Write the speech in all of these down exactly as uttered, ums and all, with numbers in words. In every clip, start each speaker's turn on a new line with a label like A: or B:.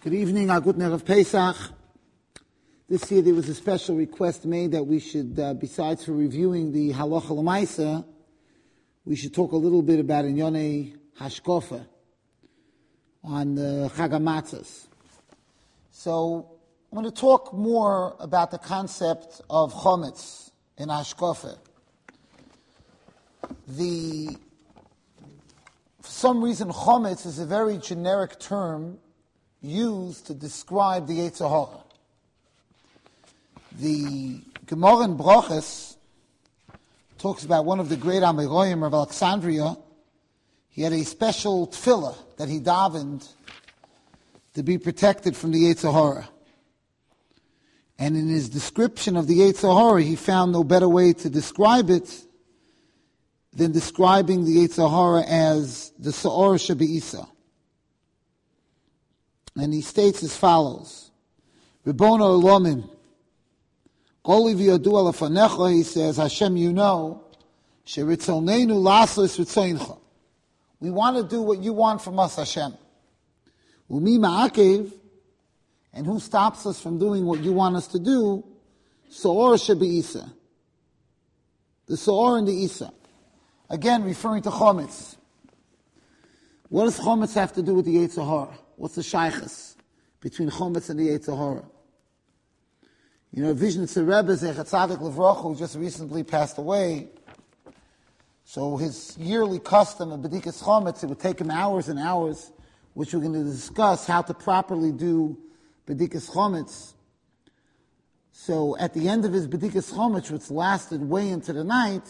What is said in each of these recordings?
A: Good evening, our good Erev Pesach. This year there was a special request made that we should, uh, besides for reviewing the Halacha L'Maisa, we should talk a little bit about Inyonei Hashkofa on the Chag HaMatzos. So I'm going to talk more about the concept of Chometz in Hashkofa. The, for some reason, Chometz is a very generic term used to describe the Yetzer Hara. The Gemara in Brachos talks about one of the great Amoraim of Alexandria. He had a special tefillah that he davened to be protected from the Yetzer Hara. And in his description of the Yetzer Hara, he found no better way to describe it than describing the Yetzer Hara as the Sa'or Shebe'isa. And he states as follows: Ribono Olomim, Oli v'yodu alafanecha, he says, Hashem, you know, sheritzonenu lasos ritzoncha. We want to do what you want from us, Hashem. Umi ma'akev, and who stops us from doing what you want us to do? Sa'or shebe'isa. The Sa'or and the Isa. Again, referring to Chometz. What does Chometz have to do with the Yetzer Hara? What's the shaychus between Chometz and the Yetzer Hara? You know, Vizhnitzer Rebbe, Zecher Tzadik Livrocha, who just recently passed away, so his yearly custom of B'dikas Chometz, it would take him hours and hours, which we're going to discuss how to properly do B'dikas Chometz. So at the end of his B'dikas Chometz, which lasted way into the night,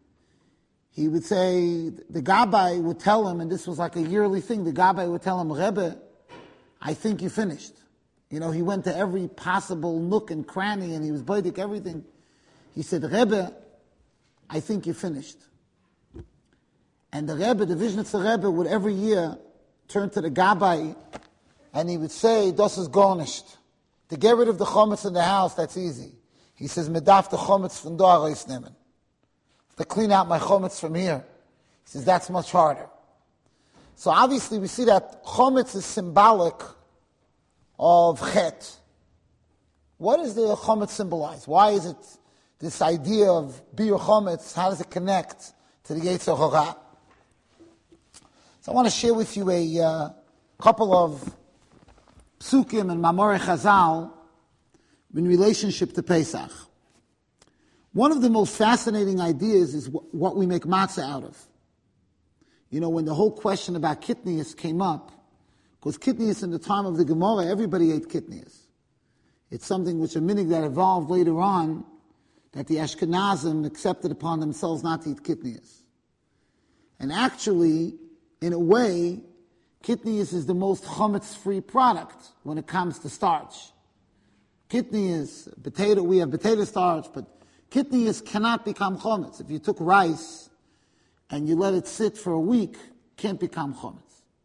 A: he would say, the Gabbai would tell him, and this was like a yearly thing, the Gabbai would tell him, Rebbe, I think you finished. You know, he went to every possible nook and cranny and he was baidik everything. He said, Rebbe, I think you finished. And the Rebbe, the Vizhnitzer Rebbe, would every year turn to the Gabbai and he would say, Das is garnished. To get rid of the chometz in the house, that's easy. He says, Medaf the chometz from da reis nemen. To clean out my chometz from here. He says, that's much harder. So obviously we see that chometz is symbolic of chet. What does the chometz symbolize? Why is it this idea of bir chometz? How does it connect to the Yetzer Hara? So I want to share with you a uh, couple of psukim and mamorei Chazal in relationship to Pesach. One of the most fascinating ideas is wh- what we make matzah out of. You know, when the whole question about kitnius came up, because kitnius in the time of the Gemara, everybody ate kitnius. It's something which a minig that evolved later on, that the Ashkenazim accepted upon themselves not to eat kitnius. And actually, in a way, kitnius is the most chometz-free product when it comes to starch. Kitnius, potato, we have potato starch, but kitnius cannot become chometz. If you took rice and you let it sit for a week, can't become chometz.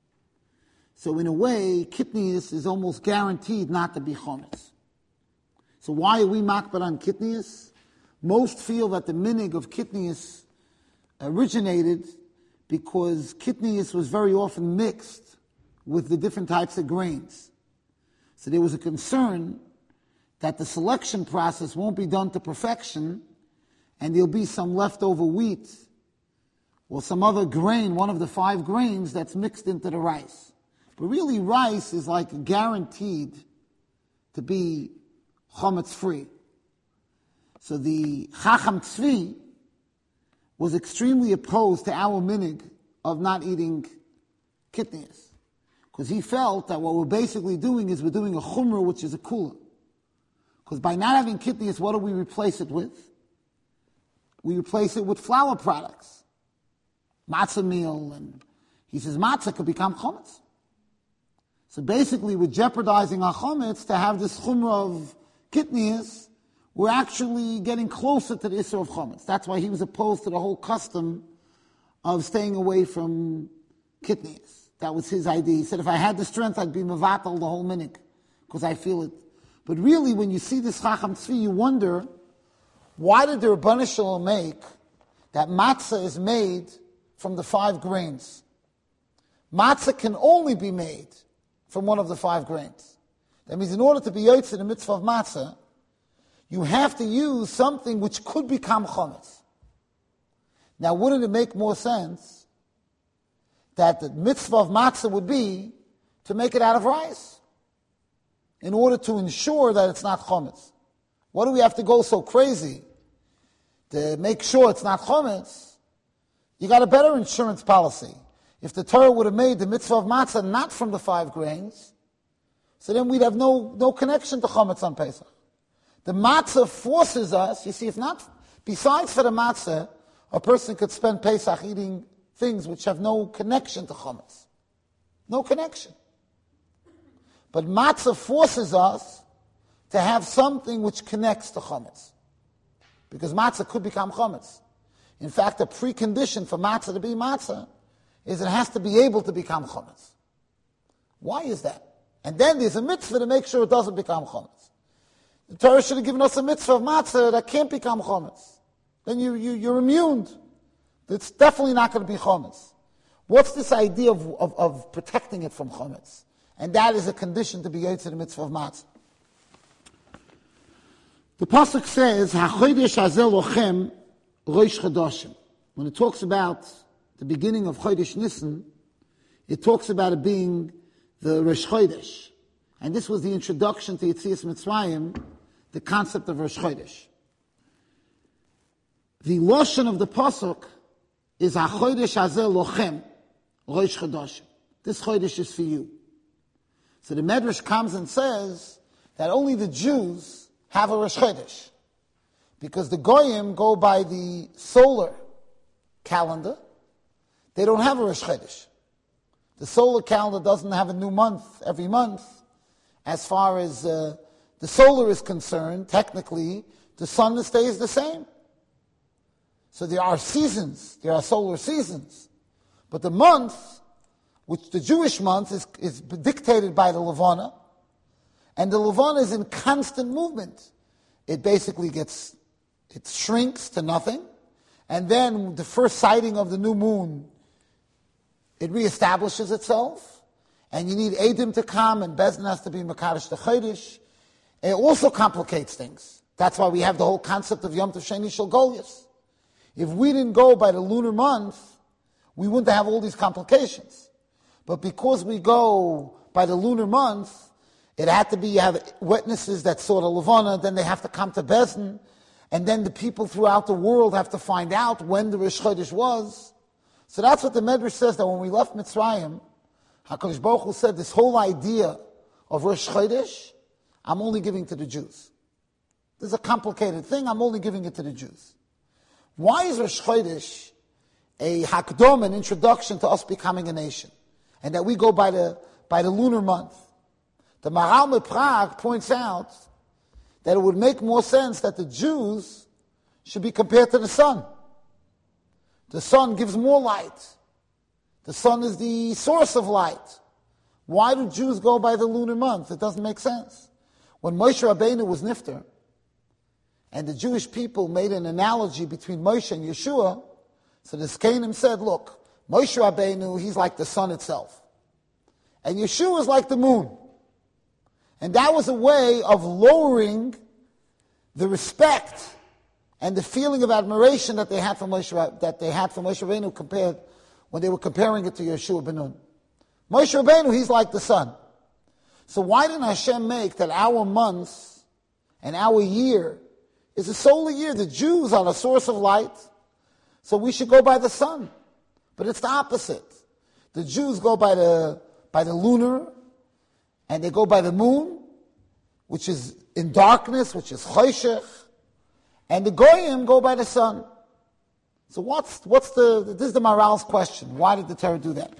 A: So in a way, kitnius is almost guaranteed not to be chometz. So why are we makbar on kitnius? Most feel that the minig of kitnius originated because kitnius was very often mixed with the different types of grains. So there was a concern that the selection process won't be done to perfection and there'll be some leftover wheat or some other grain, one of the five grains that's mixed into the rice. But really rice is like guaranteed to be chometz free. So the Chacham Tzvi was extremely opposed to our minig of not eating kitnius. Because he felt that what we're basically doing is we're doing a chumrah, which is a kula. Because by not having kitnius, what do we replace it with? We replace it with flour products. Matzah meal, and he says matzah could become chometz. So basically we're jeopardizing our chometz to have this chumrah of kitnius. We're actually getting closer to the issur of chometz. That's why he was opposed to the whole custom of staying away from kitnius. That was his idea. He said, if I had the strength, I'd be mevatel the whole minik, because I feel it. But really, when you see this Chacham Tzvi, you wonder, why did the Rebbeinu Shalom make that matzah is made from the five grains? Matzah can only be made from one of the five grains. That means in order to be yotze in the mitzvah of matzah, you have to use something which could become chometz. Now, wouldn't it make more sense that the mitzvah of matzah would be to make it out of rice in order to ensure that it's not chometz? What do we have to go so crazy to make sure it's not chometz? You got a better insurance policy. If the Torah would have made the mitzvah of matzah not from the five grains, so then we'd have no, no connection to chometz on Pesach. The matzah forces us, you see, if not, besides for the matzah, a person could spend Pesach eating things which have no connection to chometz. No connection. But matzah forces us to have something which connects to chometz. Because matzah could become chometz. In fact, a precondition for matzah to be matzah is it has to be able to become chometz. Why is that? And then there's a mitzvah to make sure it doesn't become chometz. The Torah should have given us a mitzvah of matzah that can't become chometz. Then you, you, you're immune. It's definitely not going to be chometz. What's this idea of, of, of protecting it from chometz? And that is a condition to be yotze the mitzvah of matzah. The pasuk says, "Hachodesh hazeh lochem rosh chodashim." When it talks about the beginning of Chodesh Nisan, it talks about it being the Rosh Chodesh. And this was the introduction to Yetzias Mitzrayim, the concept of Rosh Chodesh. The lashon of the pasuk is "Hachodesh hazeh lochem rosh chodashim." This Chodesh is for you. So the Medrash comes and says that only the Jews have a Rosh Chodesh, because the Goyim go by the solar calendar. They don't have a Rosh Chodesh. The solar calendar doesn't have a new month every month. As far as uh, the solar is concerned, technically, the sun stays the same. So there are seasons, there are solar seasons. But the month, which the Jewish month is, is dictated by the Levana, and the Levana is in constant movement. It basically gets, it shrinks to nothing, and then the first sighting of the new moon, it reestablishes itself, and you need Eidim to come, and Bezdin has to be Mekadosh the Chodesh. It also complicates things. That's why we have the whole concept of Yom Tov Sheni Shel Goliath. If we didn't go by the lunar month, we wouldn't have all these complications. But because we go by the lunar month, it had to be, you have witnesses that saw the Levana, then they have to come to Bezdin, and then the people throughout the world have to find out when the Rosh Chodesh was. So that's what the Medrash says, that when we left Mitzrayim, HaKadosh Baruch Hu said this whole idea of Rosh Chodesh, I'm only giving to the Jews. This is a complicated thing, I'm only giving it to the Jews. Why is Rosh Chodesh a hakdom, an introduction to us becoming a nation? And that we go by the, by the lunar month. The Maharal Prague points out that it would make more sense that the Jews should be compared to the sun. The sun gives more light. The sun is the source of light. Why do Jews go by the lunar month? It doesn't make sense. When Moshe Rabbeinu was Nifter, and the Jewish people made an analogy between Moshe and Yeshua, so the Zkanim said, look, Moshe Rabbeinu, he's like the sun itself. And Yeshua is like the moon. And that was a way of lowering the respect and the feeling of admiration that they had for Moshe, that they had for Moshe Rabbeinu compared, when they were comparing it to Yeshua ben Nun. Moshe Rabbeinu, he's like the sun. So why didn't Hashem make that our month and our year is a solar year? The Jews are the source of light, so we should go by the sun. But it's the opposite. The Jews go by the by the lunar, and they go by the moon, which is in darkness, which is choshech, and the Goyim go by the sun. So what's what's the this is the Maharal's question? Why did the Torah do that?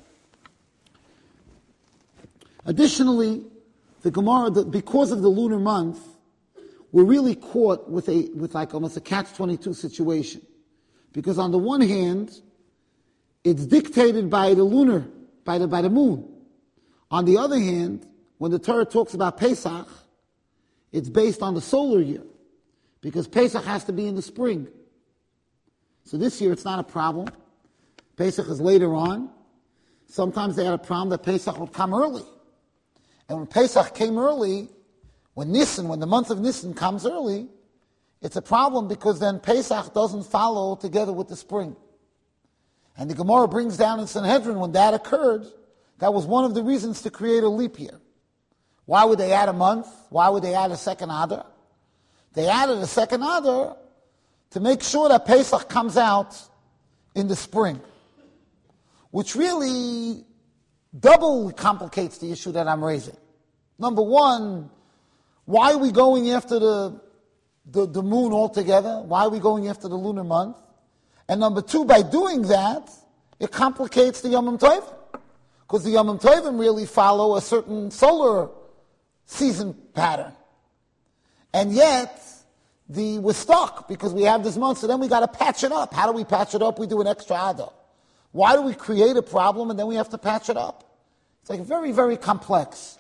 A: Additionally, the Gemara, the, because of the lunar month, we're really caught with a with like almost a catch twenty-two situation, because on the one hand, it's dictated by the lunar, by the by the moon. On the other hand, when the Torah talks about Pesach, it's based on the solar year, because Pesach has to be in the spring. So this year it's not a problem. Pesach is later on. Sometimes they had a problem that Pesach would come early. And when Pesach came early, when Nisan, when the month of Nisan comes early, it's a problem because then Pesach doesn't follow together with the spring. And the Gemara brings down in Sanhedrin when that occurred, that was one of the reasons to create a leap year. Why would they add a month? Why would they add a second Adar? They added a second Adar to make sure that Pesach comes out in the spring, which really double complicates the issue that I'm raising. Number one, why are we going after the, the, the moon altogether? Why are we going after the lunar month? And number two, by doing that, it complicates the Yom Tovim, because the Yom Tovim really follow a certain solar season pattern. And yet, the, we're stuck because we have this month, so then we got to patch it up. How do we patch it up? We do an extra Adar. Why do we create a problem and then we have to patch it up? It's like very, very complex.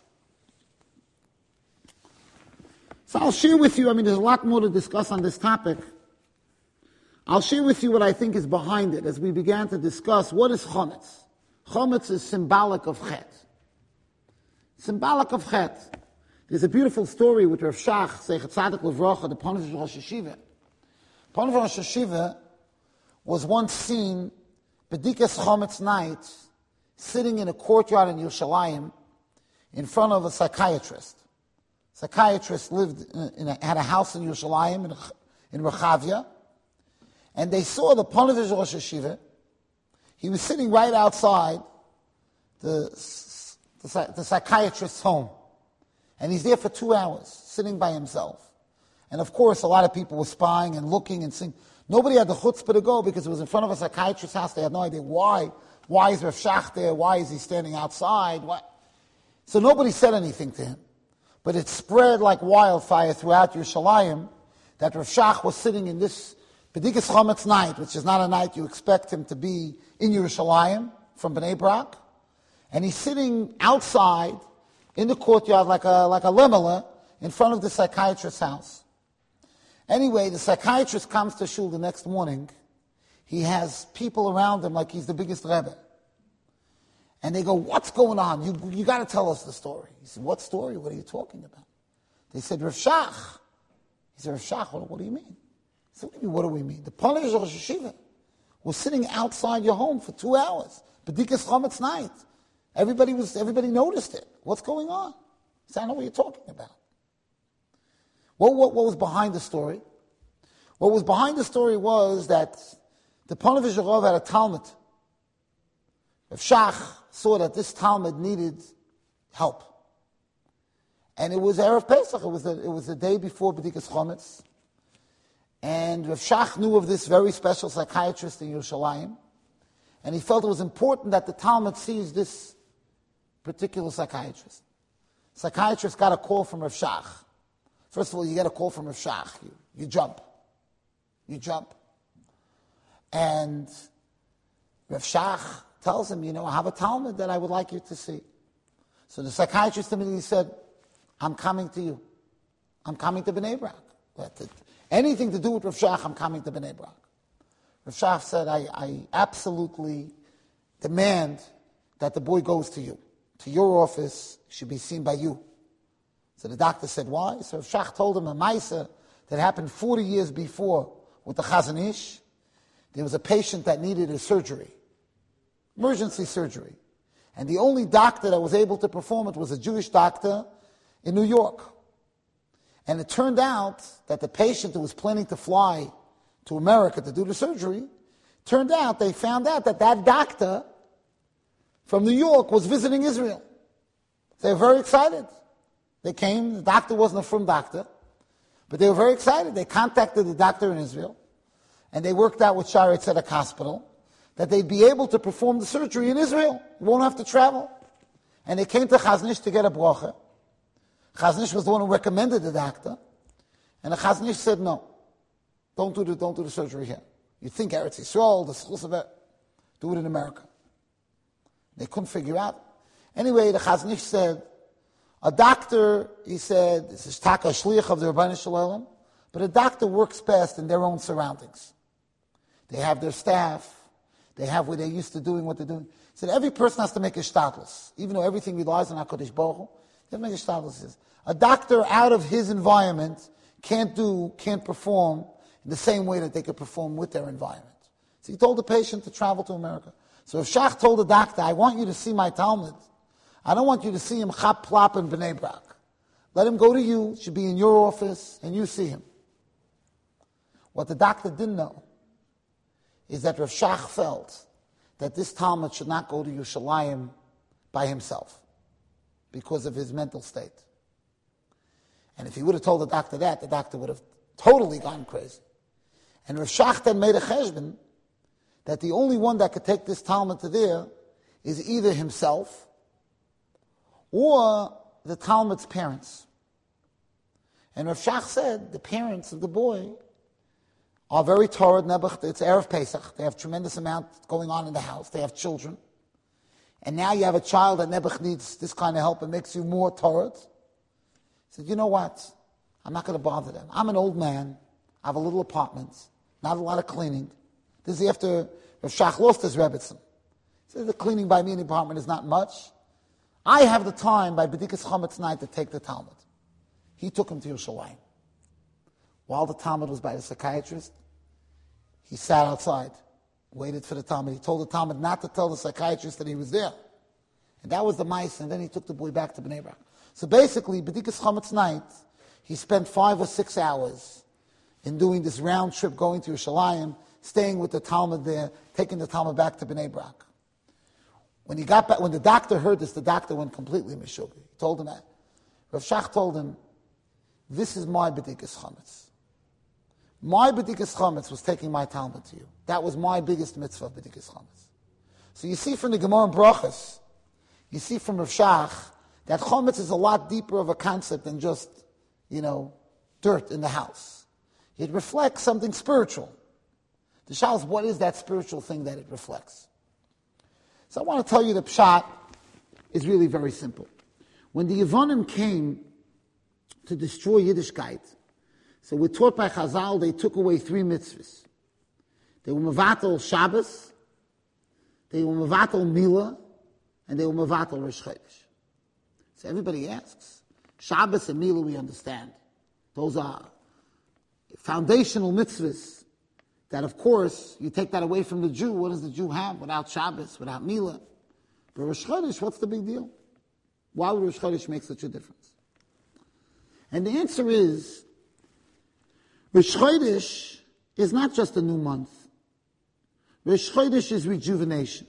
A: So I'll share with you, I mean, there's a lot more to discuss on this topic. I'll share with you what I think is behind it as we began to discuss what is Chometz. Chometz is symbolic of Chet. Symbolic of Chet. There's a beautiful story with Rav Shach, Zeichet Tzadik Levracha, the Ponevezh of Rosh Hashiva. Ponevezh Rosh Hashiva was once seen, B'dikas Chometz night, sitting in a courtyard in Yerushalayim in front of a psychiatrist. Psychiatrist lived in, in a, had a house in Yerushalayim, in, in Rechavia, and they saw the Ponevezh of Rosh Hashiva. He was sitting right outside the, the, the psychiatrist's home. And he's there for two hours, sitting by himself. And of course, a lot of people were spying and looking and seeing. Nobody had the chutzpah to go because it was in front of a psychiatrist's house. They had no idea why. Why is Rav Shach there? Why is he standing outside? Why? So nobody said anything to him. But it spread like wildfire throughout Yerushalayim that Rav Shach was sitting in this B'dikas Chometz night, which is not a night you expect him to be in Yerushalayim from Bnei Brak. And he's sitting outside in the courtyard like a like a lemela in front of the psychiatrist's house. Anyway, the psychiatrist comes to shul the next morning. He has people around him like he's the biggest Rebbe. And they go, what's going on? You you got to tell us the story. He said, what story? What are you talking about? They said, Rav Shach. He said, Rav Shach, what, what do you mean? He said, what do you mean, what do we mean? The Ponevezh of Rosh Hashiva was sitting outside your home for two hours. B'dikas Chometz night. Everybody was. Everybody noticed it. What's going on? He said, I know what you're talking about. What, what, what was behind the story? What was behind the story was that the Ponevezh Rav had a Talmud. Rav Shach saw that this Talmud needed help. And it was Erev Pesach. It was the, it was the day before B'dikas Chometz. And Rav Shach knew of this very special psychiatrist in Yerushalayim. And he felt it was important that the Talmud sees this particular psychiatrist. Psychiatrist got a call from Rav Shach. First of all, you get a call from Rav Shach. You, you jump. You jump. And Rav Shach tells him, you know, I have a Talmud that I would like you to see. So the psychiatrist immediately said, I'm coming to you. I'm coming to Bnei Brak. Anything to do with Rav Shach, I'm coming to Bnei Brak. Rav Shach said, I, I absolutely demand that the boy goes to you. To your office, should be seen by you. So the doctor said, why? So Rav Shach told him a Maisa that happened forty years before with the Chazon Ish. There was a patient that needed a surgery, emergency surgery. And the only doctor that was able to perform it was a Jewish doctor in New York. And it turned out that the patient who was planning to fly to America to do the surgery, turned out, they found out that that doctor from New York was visiting Israel. They were very excited. They came, the doctor wasn't a from doctor, but they were very excited. They contacted the doctor in Israel, and they worked out with Shaarei Tzedek Hospital that they'd be able to perform the surgery in Israel. You won't have to travel. And they came to Chazon Ish to get a bracha. Chazon Ish was the one who recommended the doctor, and the Chazon Ish said, no, don't do the, don't do the surgery here. You think Eretz Yisrael, the schus of it, do it in America. They couldn't figure out. Anyway, the Chazon Ish said, a doctor, he said, this is Taka Shliach of the Rebbeinu Shalom, but a doctor works best in their own surroundings. They have their staff, they have where they're used to doing what they're doing. He said, every person has to make a shtatlis. Even though everything relies on HaKadosh Baruch Hu, A doctor out of his environment can't do, can't perform in the same way that they could perform with their environment. So he told the patient to travel to America. So if Shach told the doctor, I want you to see my Talmud. I don't want you to see him chap plop in Bnei Brak. Let him go to you, should be in your office, and you see him. What the doctor didn't know is that Rav Shach felt that this Talmud should not go to Yerushalayim by himself because of his mental state. And if he would have told the doctor that, the doctor would have totally gone crazy. And Rav Shach then made a cheshbon that the only one that could take this Talmud to there is either himself or the Talmud's parents. And Rav Shach said the parents of the boy are very Torah Nebuch. It's Erev Pesach. They have tremendous amount going on in the house. They have children. And now you have a child that Nebuch needs this kind of help and makes you more Torah. He said, you know what? I'm not going to bother them. I'm an old man. I have a little apartment. Not a lot of cleaning. This is after Rav Shach lost his Rebbetzin. He said, the cleaning by me in the apartment is not much. I have the time by B'dikas Chametz night to take the Talmud. He took him to Yerushalayim. While the Talmud was by the psychiatrist, he sat outside, waited for the Talmud. He told the Talmud not to tell the psychiatrist that he was there. And that was the mice, and then he took the boy back to Bnei Brak. So basically, B'dikas Chametz night, he spent five or six hours in doing this round trip, going to Yerushalayim, staying with the Talmud there, taking the Talmud back to Bnei Brak. When he got back, when the doctor heard this, the doctor went completely mishugah. He told him that. Rav Shach told him, this is my B'dikas Chametz. My B'dikas Chametz was taking my Talmud to you. That was my biggest mitzvah, B'dikas Chametz. So you see from the Gemara and Brachas, you see from Rav Shach, that Chametz is a lot deeper of a concept than just, you know, dirt in the house. It reflects something spiritual. The Shach is, what is that spiritual thing that it reflects? So I want to tell you the Pshat is really very simple. When the Yevonim came to destroy Yiddishkeit, so we're taught by Chazal, they took away three mitzvahs. They were Mevatel Shabbos, they were Mevatel Milah, and they were Mevatel Rosh Chodesh. So everybody asks, Shabbos and Milah we understand. Those are foundational mitzvahs that, of course, you take that away from the Jew. What does the Jew have without Shabbos, without Milah? But Rosh Chodesh, what's the big deal? Why would Rosh Chodesh make such a difference? And the answer is, Rosh Chodesh is not just a new month. Rosh Chodesh is rejuvenation.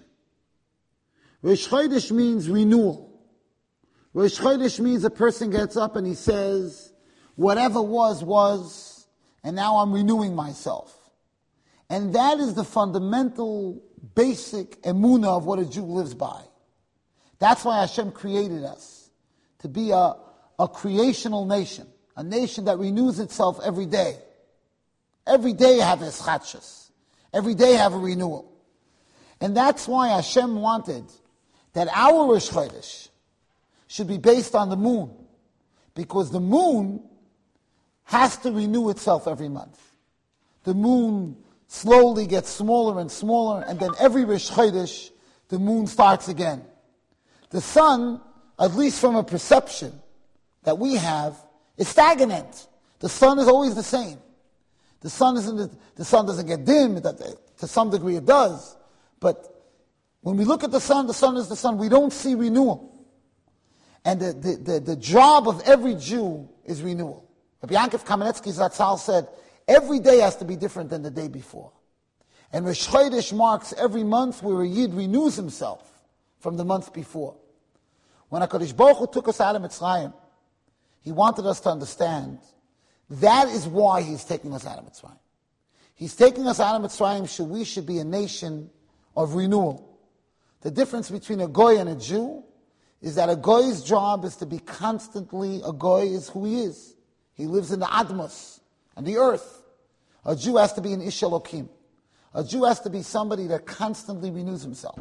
A: Rosh Chodesh means renewal. Rosh Chodesh means a person gets up and he says, whatever was, was, and now I'm renewing myself. And that is the fundamental, basic emunah of what a Jew lives by. That's why Hashem created us, to be a, a creational nation, a nation that renews itself every day. Every day have eschatshus. Every day have a renewal. And that's why Hashem wanted that our Rosh Chodesh should be based on the moon, because the moon has to renew itself every month. The moon slowly gets smaller and smaller, and then every Rosh Chodesh, the moon starts again. The sun, at least from a perception that we have, is stagnant. The sun is always the same. The sun isn't. The sun doesn't get dim. To some degree, it does. But when we look at the sun, the sun is the sun. We don't see renewal. And the the the, the job of every Jew is renewal. Rabbi Yankov Kamenetsky Zatzal said, every day has to be different than the day before. And Rosh Chodesh marks every month where a Yid renews himself from the month before. When HaKadosh Baruch Hu took us out of Mitzrayim, He wanted us to understand that is why He's taking us out of Mitzrayim. He's taking us out of Mitzrayim so we should be a nation of renewal. The difference between a Goy and a Jew is that a Goy's job is to be constantly, a Goy is who he is. He lives in the Admos, on the earth. A Jew has to be an Ish Elokim. A Jew has to be somebody that constantly renews himself.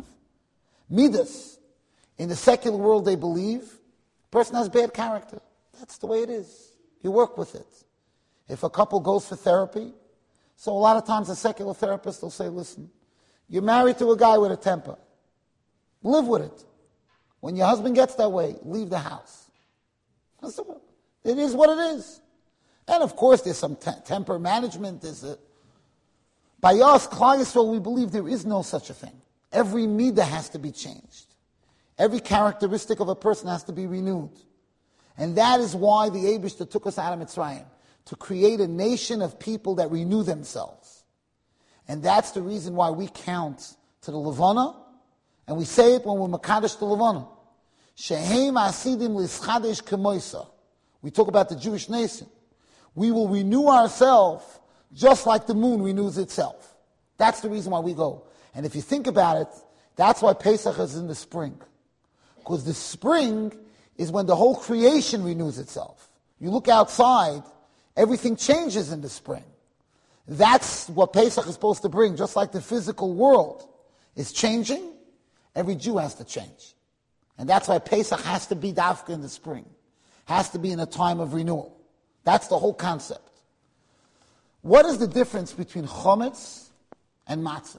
A: Midas, in the secular world they believe, a person has bad character. That's the way it is. You work with it. If a couple goes for therapy, so a lot of times a secular therapist will say, listen, you're married to a guy with a temper. Live with it. When your husband gets that way, leave the house. It is what it is. And of course, there's some te- temper management. There's a, by us, Klal Yisrael, we believe there is no such a thing. Every midah has to be changed. Every characteristic of a person has to be renewed. And that is why the Eibishter took us out of Mitzrayim, to create a nation of people that renew themselves. And that's the reason why we count to the Levana, and we say it when we're Makadosh the Levana. Shehem asidim lischadesh kemoisa. We talk about the Jewish nation. We will renew ourselves just like the moon renews itself. That's the reason why we go. And if you think about it, that's why Pesach is in the spring. Because the spring is when the whole creation renews itself. You look outside, everything changes in the spring. That's what Pesach is supposed to bring. Just like the physical world is changing, every Jew has to change. And that's why Pesach has to be dafka in the spring. Has to be in a time of renewal. That's the whole concept. What is the difference between chometz and matzah?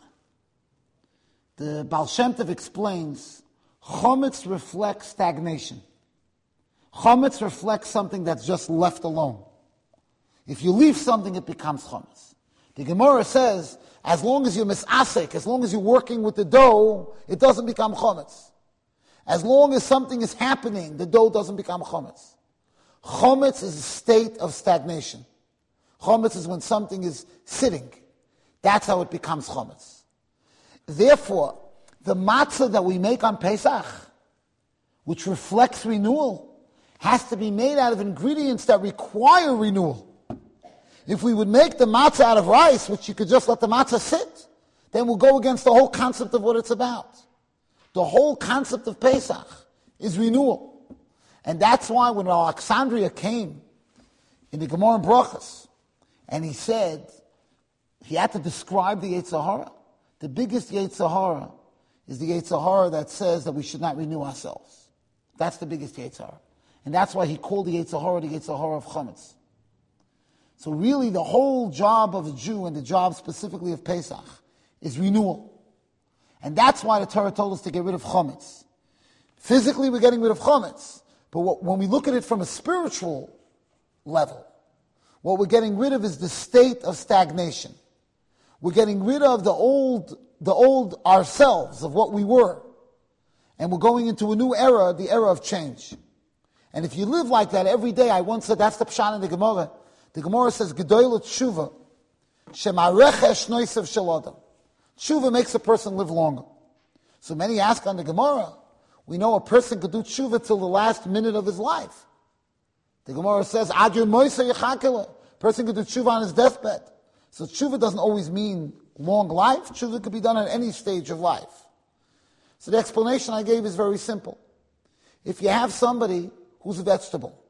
A: The Baal Shem Tov explains, chometz reflects stagnation. Chometz reflects something that's just left alone. If you leave something, it becomes chometz. The Gemara says, as long as you're misasek, as long as you're working with the dough, it doesn't become chometz. As long as something is happening, the dough doesn't become chometz. Chometz is a state of stagnation. Chometz is when something is sitting. That's how it becomes chometz. Therefore, the matzah that we make on Pesach, which reflects renewal, has to be made out of ingredients that require renewal. If we would make the matzah out of rice, which you could just let the matzah sit, then we'll go against the whole concept of what it's about. The whole concept of Pesach is renewal. And that's why when Alexandria came in the Gemara and Brachos, and he said, he had to describe the Yetzer Hara. The biggest Yetzer Hara is the Yetzer Hara that says that we should not renew ourselves. That's the biggest Yetzer Hara. And that's why he called the Yetzer Hara the Yetzer Hara of Chometz. So really the whole job of a Jew, and the job specifically of Pesach, is renewal. And that's why the Torah told us to get rid of Chometz. Physically we're getting rid of Chometz. But what, when we look at it from a spiritual level, what we're getting rid of is the state of stagnation. We're getting rid of the old, the old ourselves of what we were. And we're going into a new era, the era of change. And if you live like that every day, I once said, that's the Pshat in the Gemara. The Gemara says, Gedoyla Tshuva, Shemarechesh Noisav Shalodam. Tshuva makes a person live longer. So many ask on the Gemara, we know a person could do tshuva till the last minute of his life. The Gemara says, Ad Yom Moiseh Yechakele. Person could do tshuva on his deathbed. So tshuva doesn't always mean long life. Tshuva could be done at any stage of life. So the explanation I gave is very simple. If you have somebody who's a vegetable,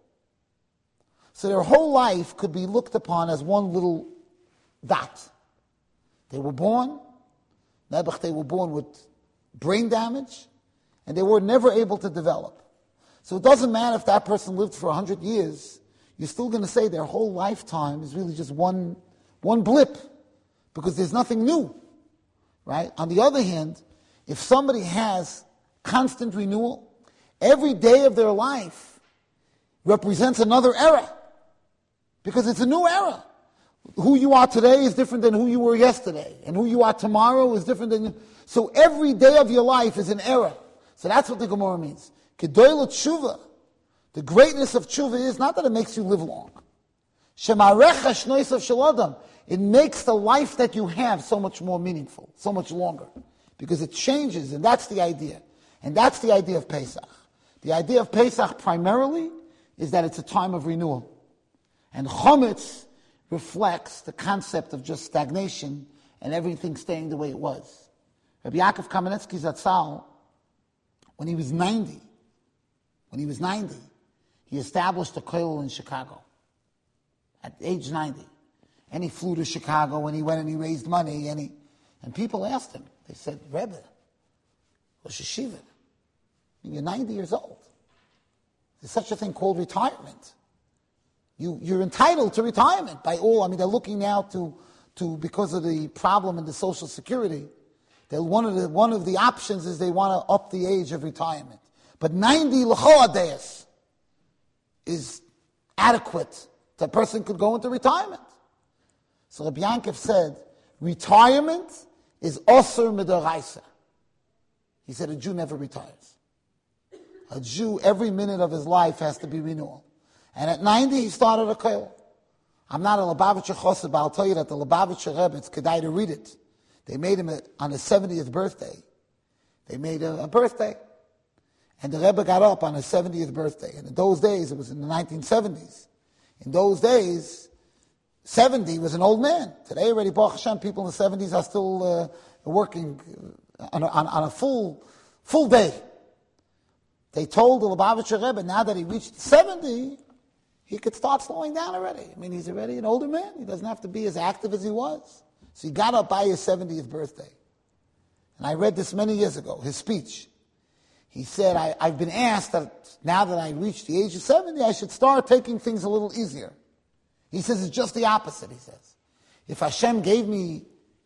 A: so their whole life could be looked upon as one little dot. They were born, Nebuch, they were born with brain damage, and they were never able to develop. So it doesn't matter if that person lived for a hundred years, you're still going to say their whole lifetime is really just one, one blip, because there's nothing new, right? On the other hand, if somebody has constant renewal, every day of their life represents another era, because it's a new era. Who you are today is different than who you were yesterday, and who you are tomorrow is different than you. So every day of your life is an era. So that's what the Gemara means. Gedoyla Tshuva, the greatness of Tshuva is not that it makes you live long. Shemarechesh Noisav Shalodam, it makes the life that you have so much more meaningful, so much longer, because it changes, and that's the idea. And that's the idea of Pesach. The idea of Pesach primarily is that it's a time of renewal. And Chometz reflects the concept of just stagnation and everything staying the way it was. Rabbi Yaakov Kamenetsky Zatzal, when he was ninety, when he was ninety, he established a kollel in Chicago at age ninety. And he flew to Chicago, and he went and he raised money, and he, and people asked him, they said, Rebbe, Rosh Yeshiva, you're ninety years old. There's such a thing called retirement. You, you're entitled to retirement by all. I mean, they're looking now to, to because of the problem in the Social Security, they're one of the one of the options is they want to up the age of retirement. But ninety l'chol adeis, is adequate that a person could go into retirement. So Rabbi Yankov said, retirement is osur midoraisa. He said a Jew never retires. A Jew, every minute of his life has to be renewal. And at ninety, he started a koil. I'm not a Lubavitcher chassid, but I'll tell you that the Lubavitcher Rebbe, it's kedai to read it. They made him a, on his seventieth birthday. They made a, a birthday. And the Rebbe got up on his seventieth birthday. And in those days, it was in the nineteen seventies. In those days, seventy was an old man. Today already, Baruch Hashem, people in the seventies are still uh, working on a, on, on a full, full day. They told the Lubavitcher Rebbe, now that he reached seventy, he could start slowing down already. I mean, he's already an older man. He doesn't have to be as active as he was. So he got up by his seventieth birthday. And I read this many years ago, his speech. He said, I, I've been asked that now that I reached the age of seventy, I should start taking things a little easier. He says it's just the opposite, he says. If Hashem gave me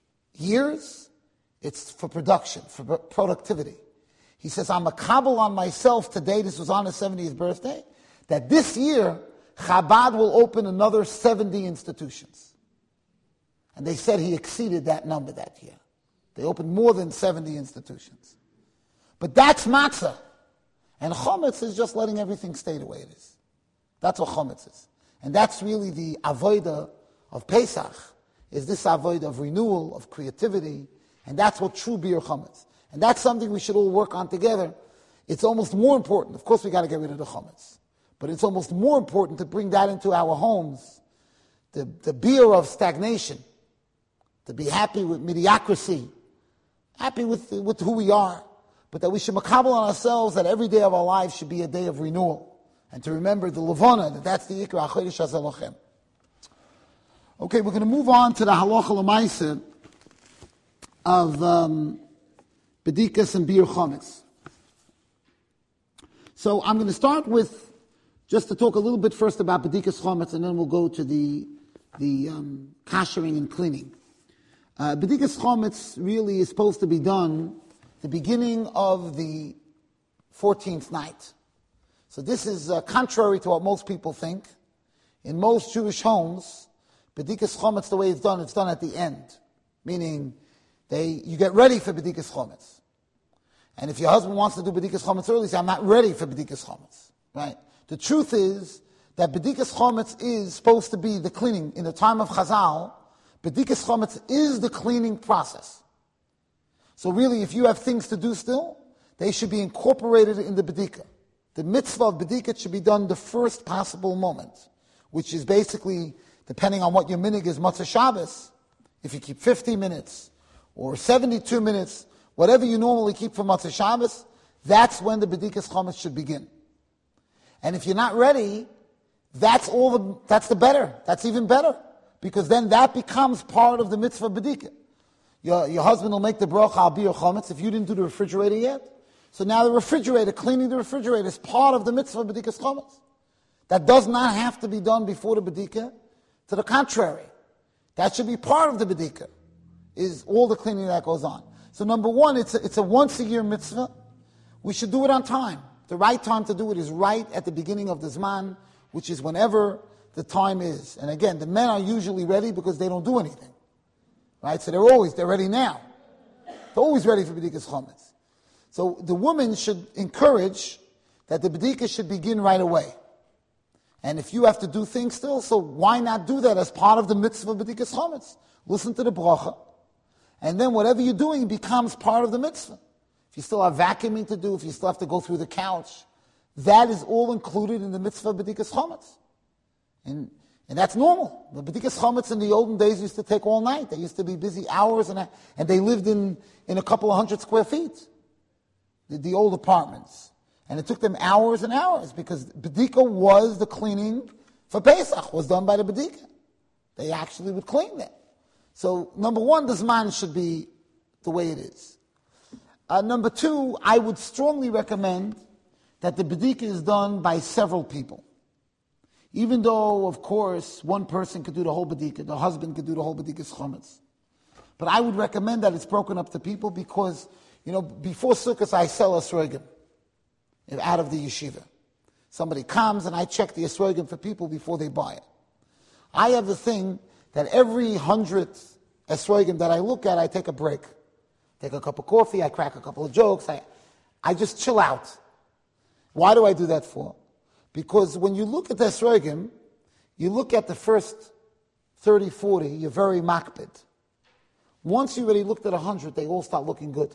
A: years, it's for production, for productivity. He says, I'm a kabbalah on myself today, this was on his seventieth birthday, that this year, Chabad will open another seventy institutions. And they said he exceeded that number that year. They opened more than seventy institutions. But that's matzah. And chometz is just letting everything stay the way it is. That's what chometz is. And that's really the avodah of Pesach, is this avodah of renewal, of creativity, and that's what true beer chometz. And that's something we should all work on together. It's almost more important. Of course, we got to get rid of the chometz. But it's almost more important to bring that into our homes, the, the beer of stagnation, to be happy with mediocrity, happy with, with who we are, but that we should makabel on ourselves that every day of our lives should be a day of renewal, and to remember the levana, that that's the ikra achodesh hazeh lochem. Okay, we're going to move on to the halacha l'maaseh of um, bedikas and beer chometz. So I'm going to start with just to talk a little bit first about bedikas chometz, and then we'll go to the the um, kashering and cleaning. Uh, bedikas chometz really is supposed to be done the beginning of the fourteenth night. So this is uh, contrary to what most people think. In most Jewish homes, bedikas chometz, the way it's done, it's done at the end, meaning they you get ready for bedikas chometz. And if your husband wants to do bedikas chometz early, say, I'm not ready for bedikas chometz, right? The truth is that bedikas chometz is supposed to be the cleaning. In the time of Chazal, bedikas chometz is the cleaning process. So really, if you have things to do still, they should be incorporated in the bedika. The mitzvah of bedika should be done the first possible moment, which is basically, depending on what your minig is, Motzei Shabbos, if you keep fifty minutes or seventy-two minutes, whatever you normally keep for Motzei Shabbos, that's when the bedikas chometz should begin. And if you're not ready, that's all the, that's the better. That's even better. Because then that becomes part of the mitzvah bedika. Your, your husband will make the bracha al bir chometz if you didn't do the refrigerator yet. So now the refrigerator, cleaning the refrigerator is part of the mitzvah bedikas chometz. That does not have to be done before the bedika. To the contrary, that should be part of the bedika, is all the cleaning that goes on. So number one, it's a, it's a once a year mitzvah. We should do it on time. The right time to do it is right at the beginning of the Zman, which is whenever the time is. And again, the men are usually ready because they don't do anything. Right? So they're always, they're ready now. They're always ready for bedikas chometz. So the woman should encourage that the bedika should begin right away. And if you have to do things still, so why not do that as part of the mitzvah of bedikas chometz? Listen to the bracha. And then whatever you're doing becomes part of the mitzvah. If you still have vacuuming to do, if you still have to go through the couch, that is all included in the mitzvah of bedikas chometz. And, and that's normal. The bedikas chometz in the olden days used to take all night. They used to be busy hours, and, and they lived in, in a couple of hundred square feet, the, the old apartments. And it took them hours and hours because bedika was the cleaning for Pesach, was done by the bedika. They actually would clean that. So number one, the Zman should be the way it is. Uh, number two, I would strongly recommend that the bedika is done by several people. Even though, of course, one person could do the whole bedika, the husband could do the whole bedikas chometz. But I would recommend that it's broken up to people because, you know, before Sukkot I sell a sroigim out of the yeshiva. Somebody comes and I check the esrogim for people before they buy it. I have the thing that every hundredth esrogim that I look at, I take a break. Take a cup of coffee, I crack a couple of jokes, I, I just chill out. Why do I do that for? Because when you look at the esrogim, you look at the first thirty, forty, you're very makbid. Once you already looked at one hundred, they all start looking good.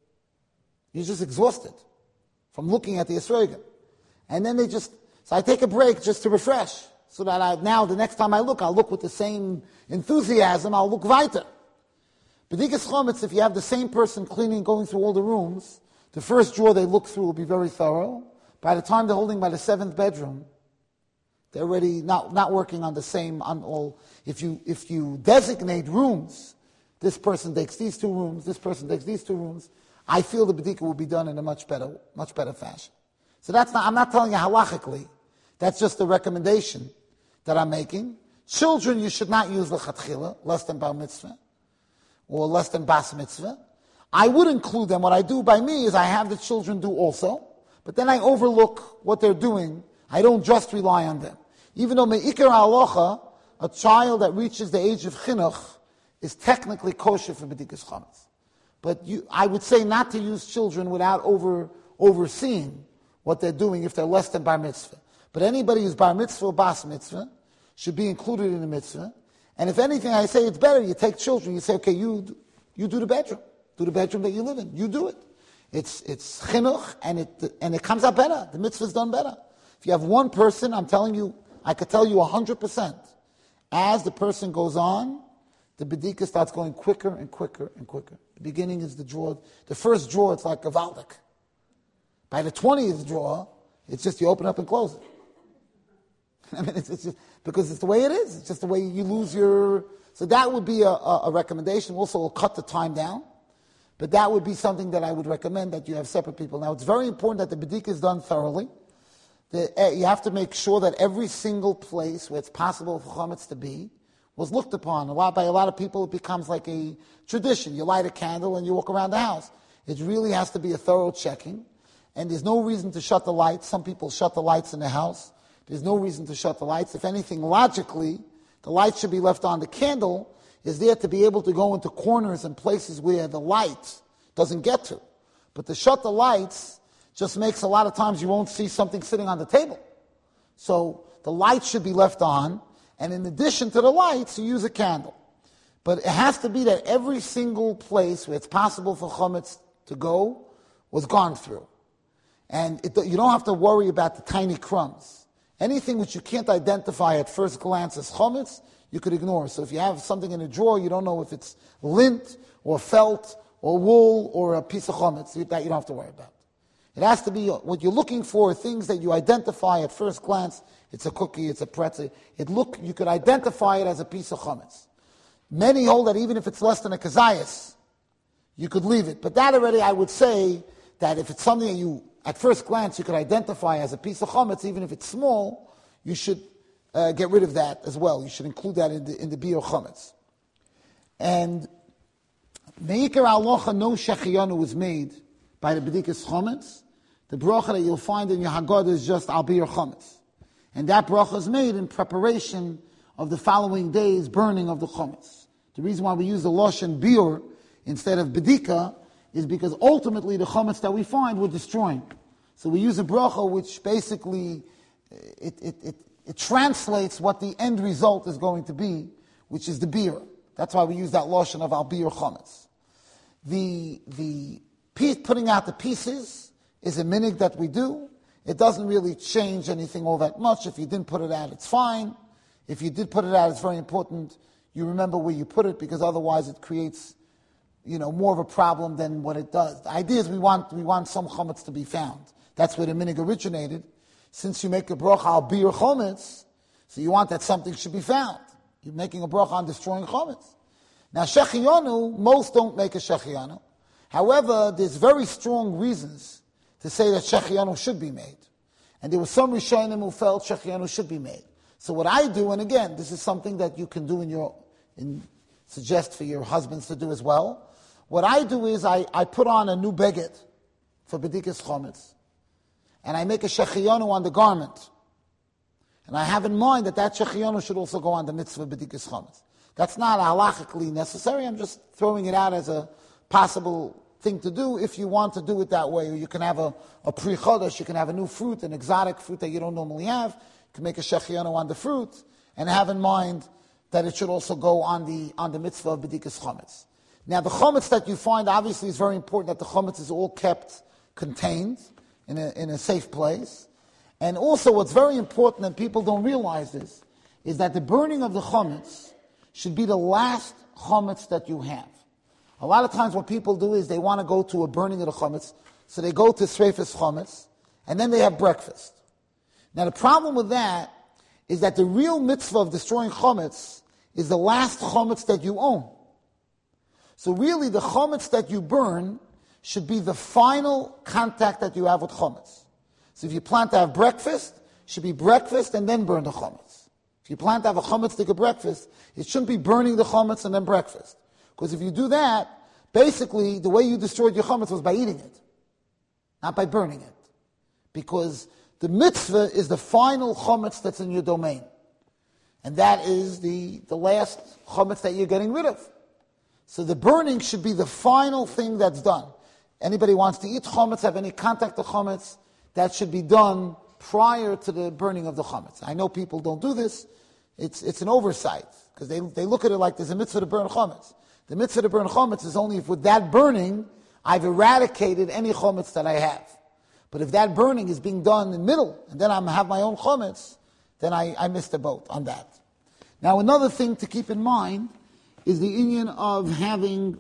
A: You're just exhausted from looking at the esrogim. And then they just, so I take a break just to refresh, so that I, now the next time I look, I'll look with the same enthusiasm, I'll look weiter. B'dikas chometz, if you have the same person cleaning, going through all the rooms, the first drawer they look through will be very thorough. By the time they're holding by the seventh bedroom, they're already not, not working on the same, on all, if you, if you designate rooms, this person takes these two rooms, this person takes these two rooms, I feel the b'dika will be done in a much better, much better fashion. So that's not, I'm not telling you halachically. That's just a recommendation that I'm making. Children, you should not use l'chatchila, less than bar mitzvah, or less than bas mitzvah. I would include them. What I do by me is I have the children do also, but then I overlook what they're doing. I don't just rely on them. Even though me'ikar halacha, a child that reaches the age of chinuch is technically kosher for b'dikas chametz. But you, I would say not to use children without over, overseeing what they're doing if they're less than bar mitzvah. But anybody who's bar mitzvah or bas mitzvah should be included in the mitzvah. And if anything, I say it's better, you take children, you say, okay, you, you do the bedroom. Do the bedroom that you live in. You do it. It's, it's chinuch, and it, and it comes out better. The mitzvah is done better. If you have one person, I'm telling you, I could tell you one hundred percent. As the person goes on, the bedika starts going quicker and quicker and quicker. The beginning is the drawer. The first drawer, it's like a valdik. By the twentieth drawer, it's just you open up and close it. I mean, it's, it's just, because it's the way it is. It's just the way you lose your... So that would be a, a, a recommendation. Also, we'll cut the time down. But that would be something that I would recommend, that you have separate people. Now, it's very important that the bedika is done thoroughly. The, uh, you have to make sure that every single place where it's possible for chametz to be was looked upon. A lot, by a lot of people, it becomes like a tradition. You light a candle and you walk around the house. It really has to be a thorough checking. And there's no reason to shut the lights. Some people shut the lights in the house. There's no reason to shut the lights. If anything, logically, the light should be left on. The candle is there to be able to go into corners and places where the light doesn't get to. But to shut the lights just makes a lot of times you won't see something sitting on the table. So the light should be left on, and in addition to the lights, you use a candle. But it has to be that every single place where it's possible for chametz to go was gone through. And it, you don't have to worry about the tiny crumbs. Anything which you can't identify at first glance as chametz, you could ignore. So if you have something in a drawer, you don't know if it's lint or felt or wool or a piece of chametz, that you don't have to worry about. It has to be what you're looking for, things that you identify at first glance. It's a cookie, it's a pretzel. It look, you could identify it as a piece of chametz. Many hold that even if it's less than a kazayas, you could leave it. But that already, I would say that if it's something that you, at first glance, you could identify as a piece of chametz, even if it's small, you should uh, get rid of that as well. You should include that in the in the biur chametz. And meikar halacha, no shechiyanu was made by the b'dikas chametz. The bracha that you'll find in your Haggadah is just al biur chametz. And that bracha is made in preparation of the following day's burning of the chametz. The reason why we use the lashon biur instead of b'dika is because ultimately the chametz that we find we're destroying. So we use a bracha which basically it, it, it, it translates what the end result is going to be, which is the biur. That's why we use that lashon of al biur chametz. The the piece, putting out the pieces is a minig that we do. It doesn't really change anything all that much. If you didn't put it out, it's fine. If you did put it out, it's very important you remember where you put it, because otherwise it creates, you know, more of a problem than what it does. The idea is we want we want some chametz to be found. That's where the minig originated. Since you make a bracha al biur chametz, so you want that something should be found. You're making a bracha on destroying chametz. Now shechiyanu, most don't make a shechiyanu. However, there's very strong reasons to say that shechiyanu should be made. And there were some Rishonim who felt shechiyanu should be made. So what I do, and again, this is something that you can do in your, in, suggest for your husbands to do as well. What I do is I, I put on a new beged for b'dikas chametz. and I make a shechiyonu on the garment, and I have in mind that that shechiyonu should also go on the mitzvah b'dikas chametz. That's not halachically necessary. I'm just throwing it out as a possible thing to do if you want to do it that way. Or you can have a, a pri chodesh, you can have a new fruit, an exotic fruit that you don't normally have. You can make a shechiyanu on the fruit and have in mind that it should also go on the on the mitzvah of b'dikas chametz. Now the chametz that you find, obviously is very important that the chametz is all kept contained in a, in a safe place. And also what's very important, and people don't realize this, is that the burning of the chametz should be the last chametz that you have. A lot of times what people do is they want to go to a burning of the chametz, so they go to Sreifas chametz, and then they have breakfast. Now the problem with that is that the real mitzvah of destroying chametz is the last chametz that you own. So really the chametz that you burn should be the final contact that you have with chametz. So if you plan to have breakfast, it should be breakfast and then burn the chametz. If you plan to have a chametz take a breakfast, it shouldn't be burning the chametz and then breakfast. Because if you do that, basically the way you destroyed your chametz was by eating it, not by burning it. Because the mitzvah is the final chametz that's in your domain. And that is the, the last chametz that you're getting rid of. So the burning should be the final thing that's done. Anybody wants to eat chametz, have any contact with chametz, that should be done prior to the burning of the chametz. I know people don't do this. It's, it's an oversight, because they, they look at it like there's a mitzvah to burn chametz. The mitzvah to burn chametz is only if with that burning, I've eradicated any chametz that I have. But if that burning is being done in the middle, and then I have my own chametz, then I, I missed the boat on that. Now another thing to keep in mind is the inyan of having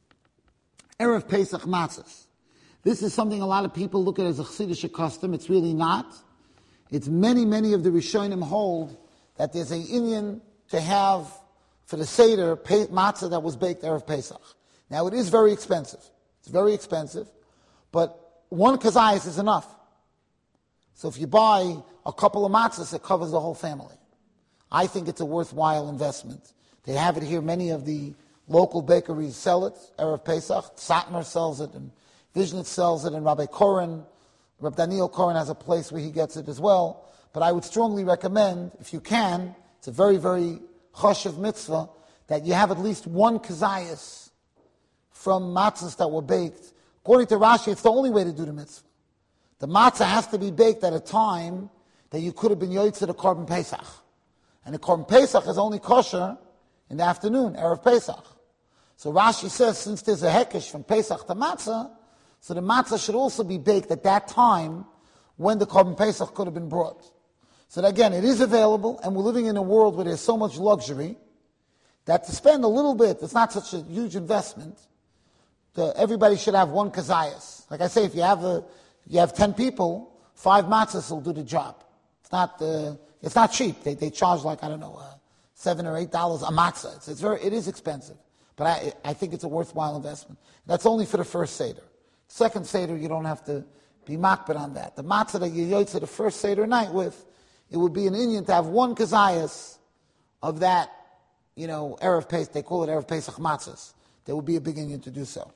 A: Erev Pesach matzahs. This is something a lot of people look at as a Chassidish custom. It's really not. It's many, many of the Rishonim hold that there's an inyan to have for the Seder matzah that was baked Erev Pesach. Now it is very expensive. It's very expensive, but one kazayas is enough. So if you buy a couple of matzahs, it covers the whole family. I think it's a worthwhile investment. They have it here. Many of the local bakeries sell it, Erev Pesach. Satmar sells it, and Vishnitz sells it, and Rabbi Koren, Rabbi Daniel Koren has a place where he gets it as well. But I would strongly recommend, if you can, it's a very, very chashuv mitzvah, that you have at least one kazayas from matzahs that were baked. According to Rashi, it's the only way to do the mitzvah. The matzah has to be baked at a time that you could have been yoytze the Korban Pesach. And the Korban Pesach is only kosher in the afternoon, Erev Pesach. So Rashi says, since there's a hekesh from Pesach to matzah, so the matzah should also be baked at that time when the Korban Pesach could have been brought. So that, again, it is available, and we're living in a world where there's so much luxury that to spend a little bit, it's not such a huge investment. The, everybody should have one kazayas. Like I say, if you have a, you have ten people, five matzahs will do the job. It's not uh, it's not cheap. They they charge like I don't know uh, seven or eight dollars a matzah. It's, it's very it is expensive, but I I think it's a worthwhile investment. That's only for the first seder. Second seder you don't have to be makbid on that. The matzah that you yoytze the first seder night with, it would be an inyan to have one kazayas of that, you know, Erev Pesach. They call it Erev Pesach matzahs. There would be a big inyan to do so.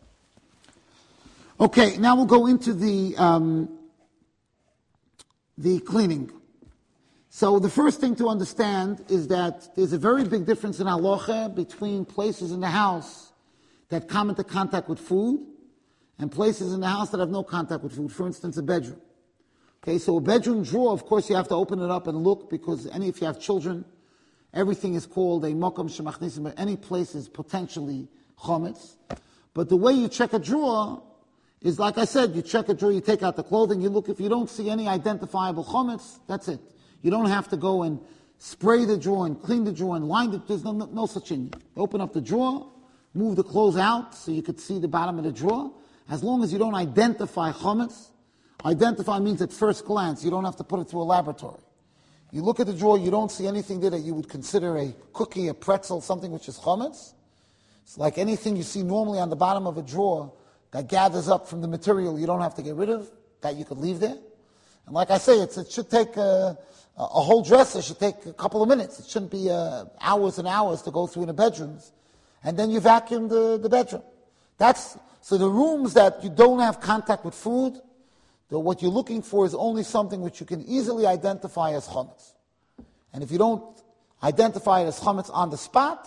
A: Okay, now we'll go into the um, the cleaning. So the first thing to understand is that there's a very big difference in halacha between places in the house that come into contact with food and places in the house that have no contact with food. For instance, a bedroom. Okay, so a bedroom drawer, of course, you have to open it up and look, because any if you have children, everything is called a mokum shemachnisim, but any place is potentially chometz. But the way you check a drawer is, like I said, you check a drawer, you take out the clothing, you look. If you don't see any identifiable chometz, that's it. You don't have to go and spray the drawer and clean the drawer and line it. There's no, no, no such thing. You open up the drawer, move the clothes out so you could see the bottom of the drawer. As long as you don't identify chometz, identify means at first glance, you don't have to put it through a laboratory. You look at the drawer, you don't see anything there that you would consider a cookie, a pretzel, something which is chometz. It's like anything you see normally on the bottom of a drawer that gathers up from the material you don't have to get rid of, that you could leave there. And like I say, it's, it should take a, a whole dresser, should take a couple of minutes. It shouldn't be uh, hours and hours to go through in the bedrooms. And then you vacuum the, the bedroom. That's, so the rooms that you don't have contact with food, that what you're looking for is only something which you can easily identify as chametz. And if you don't identify it as chametz on the spot,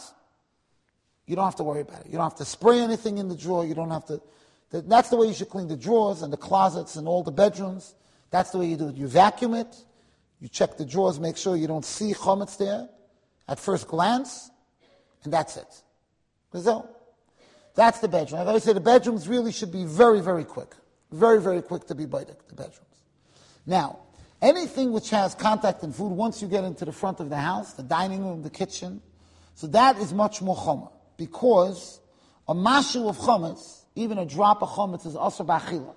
A: you don't have to worry about it. You don't have to spray anything in the drawer. You don't have to. That's the way you should clean the drawers and the closets and all the bedrooms. That's the way you do it. You vacuum it. You check the drawers, make sure you don't see chametz there at first glance, and that's it. So, that's the bedroom. As I say, the bedrooms really should be very, very quick. Very, very quick to be baidik, the bedrooms. Now, anything which has contact in food, once you get into the front of the house, the dining room, the kitchen, so that is much more chomer, because a mashu of chametz, even a drop of chametz, is asur b'achila.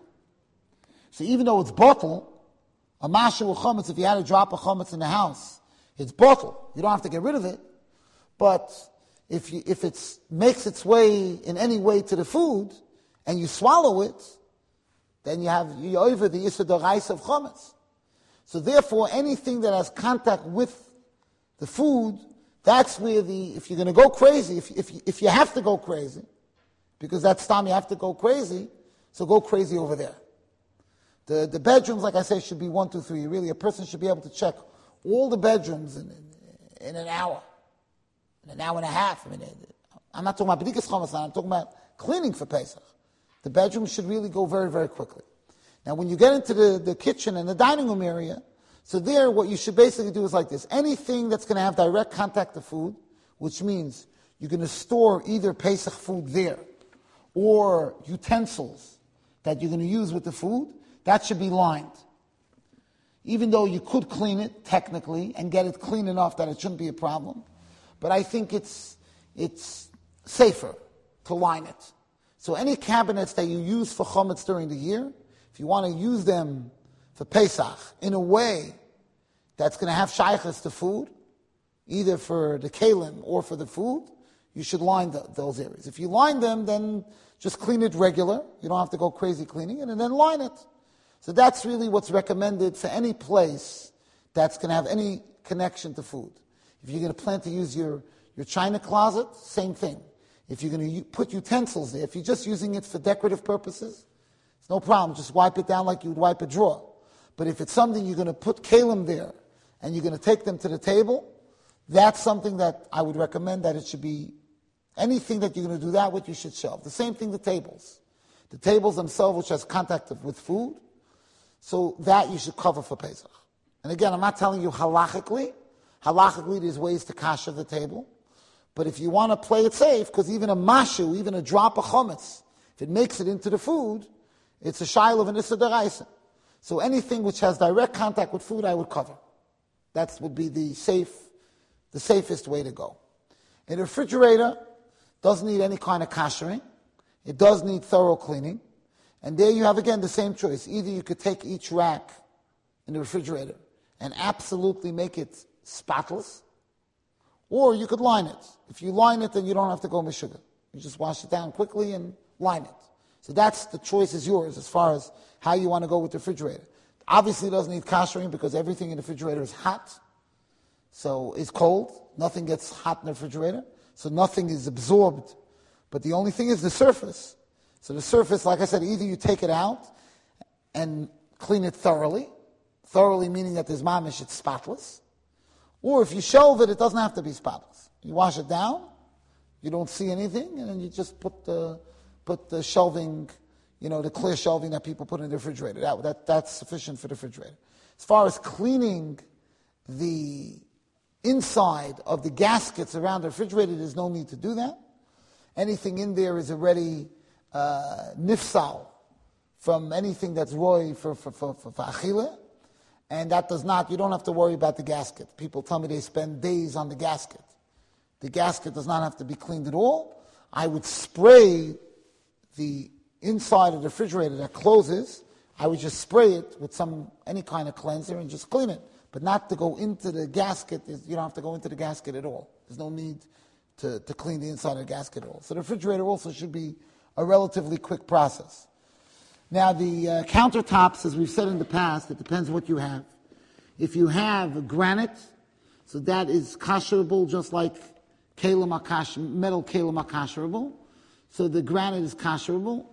A: So even though it's bottle, a mashu of chametz, if you had a drop of chametz in the house, it's bottle. You don't have to get rid of it. But if you, if it makes its way in any way to the food, and you swallow it, then you have, you over the Yisur D'Oraisa of chametz. So therefore, anything that has contact with the food, that's where the, if you're going to go crazy, if, if, if you have to go crazy, because that's time you have to go crazy, so go crazy over there. The, the bedrooms, like I say, should be one, two, three. Really, a person should be able to check all the bedrooms in, in, in an hour, in an hour and a half. I mean, I'm not talking about b'dikas chametz, I'm talking about cleaning for Pesach. The bedroom should really go very, very quickly. Now, when you get into the, the kitchen and the dining room area, so there, what you should basically do is like this. Anything that's going to have direct contact to food, which means you're going to store either Pesach food there, or utensils that you're going to use with the food, that should be lined. Even though you could clean it, technically, and get it clean enough that it shouldn't be a problem. But I think it's, it's safer to line it. So any cabinets that you use for chametz during the year, if you want to use them for Pesach in a way that's going to have shaychus to food, either for the kalim or for the food, you should line the, those areas. If you line them, then just clean it regular. You don't have to go crazy cleaning it, and then line it. So that's really what's recommended for any place that's going to have any connection to food. If you're going to plan to use your, your china closet, same thing. If you're going to put utensils there, if you're just using it for decorative purposes, it's no problem. Just wipe it down like you would wipe a drawer. But if it's something you're going to put kalim there, and you're going to take them to the table, that's something that I would recommend that it should be, anything that you're going to do that with, you should shelve. The same thing, the tables. The tables themselves, which has contact with food, so that you should cover for Pesach. And again, I'm not telling you halachically. Halachically, there's ways to kasher the table. But if you want to play it safe, because even a mashu, even a drop of chametz, if it makes it into the food, it's a shayla of an Yisur D'Oraisa. So anything which has direct contact with food, I would cover. That would be the safe, the safest way to go. A refrigerator doesn't need any kind of kashering. It does need thorough cleaning. And there you have, again, the same choice. Either you could take each rack in the refrigerator and absolutely make it spotless, or you could line it. If you line it, then you don't have to go mishuga. You just wash it down quickly and line it. So that's, the choice is yours as far as how you want to go with the refrigerator. Obviously it doesn't need kashering because everything in the refrigerator is hot. So it's cold. Nothing gets hot in the refrigerator. So nothing is absorbed. But the only thing is the surface. So the surface, like I said, either you take it out and clean it thoroughly. Thoroughly meaning that there's mamish, it's spotless. Or if you shelve it, it doesn't have to be spotless. You wash it down, you don't see anything, and then you just put the put the shelving, you know, the clear shelving that people put in the refrigerator. That, that that's sufficient for the refrigerator. As far as cleaning the inside of the gaskets around the refrigerator, there's no need to do that. Anything in there is already uh, nifsal from anything that's roy for for for for, for achila. And that does not, you don't have to worry about the gasket. People tell me they spend days on the gasket. The gasket does not have to be cleaned at all. I would spray the inside of the refrigerator that closes. I would just spray it with some, any kind of cleanser and just clean it. But not to go into the gasket. You don't have to go into the gasket at all. There's no need to, to clean the inside of the gasket at all. So the refrigerator also should be a relatively quick process. Now, the uh, countertops, as we've said in the past, it depends what you have. If you have granite, so that is kasherable, just like kalim are kasher, metal kalim are kasherable. So the granite is kasherable.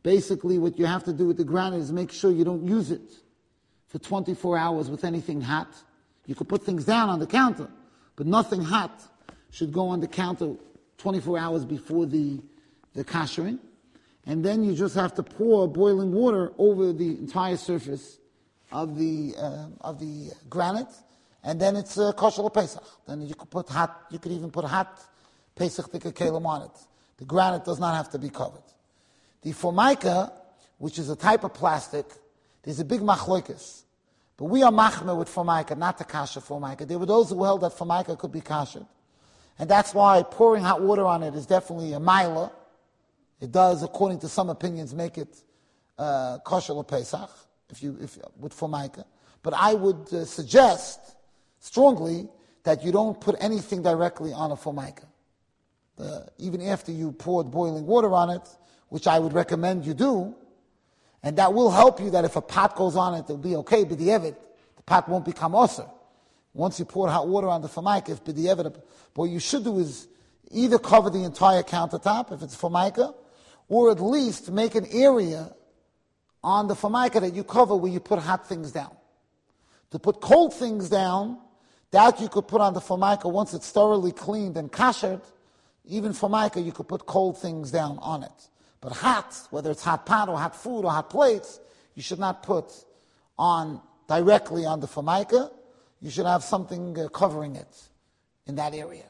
A: Basically, what you have to do with the granite is make sure you don't use it for twenty-four hours with anything hot. You could put things down on the counter, but nothing hot should go on the counter twenty-four hours before the, the koshering. And then you just have to pour boiling water over the entire surface of the uh, of the granite, and then it's uh, kosher Pesach. Then you could put hot. You could even put hot Pesach tikka kelim on it. The granite does not have to be covered. The formica, which is a type of plastic, there's a big machloikis. But we are machmer with formica, not the kasher formica. There were those who held that formica could be kasher. And that's why pouring hot water on it is definitely a milah. It does, according to some opinions, make it uh, kosher Pesach, if you, if, with formica. But I would uh, suggest strongly that you don't put anything directly on a formica. Uh, even after you poured boiling water on it, which I would recommend you do, and that will help you that if a pot goes on it, it'll be okay, b'di'evet, the pot won't become osir. Once you pour hot water on the formica, if b'di'evet, what you should do is either cover the entire countertop, if it's formica, or at least make an area on the formica that you cover where you put hot things down. To put cold things down, that you could put on the formica once it's thoroughly cleaned and kashered. Even formica, you could put cold things down on it. But hot, whether it's hot pot or hot food or hot plates, you should not put on directly on the formica. You should have something uh, covering it in that area.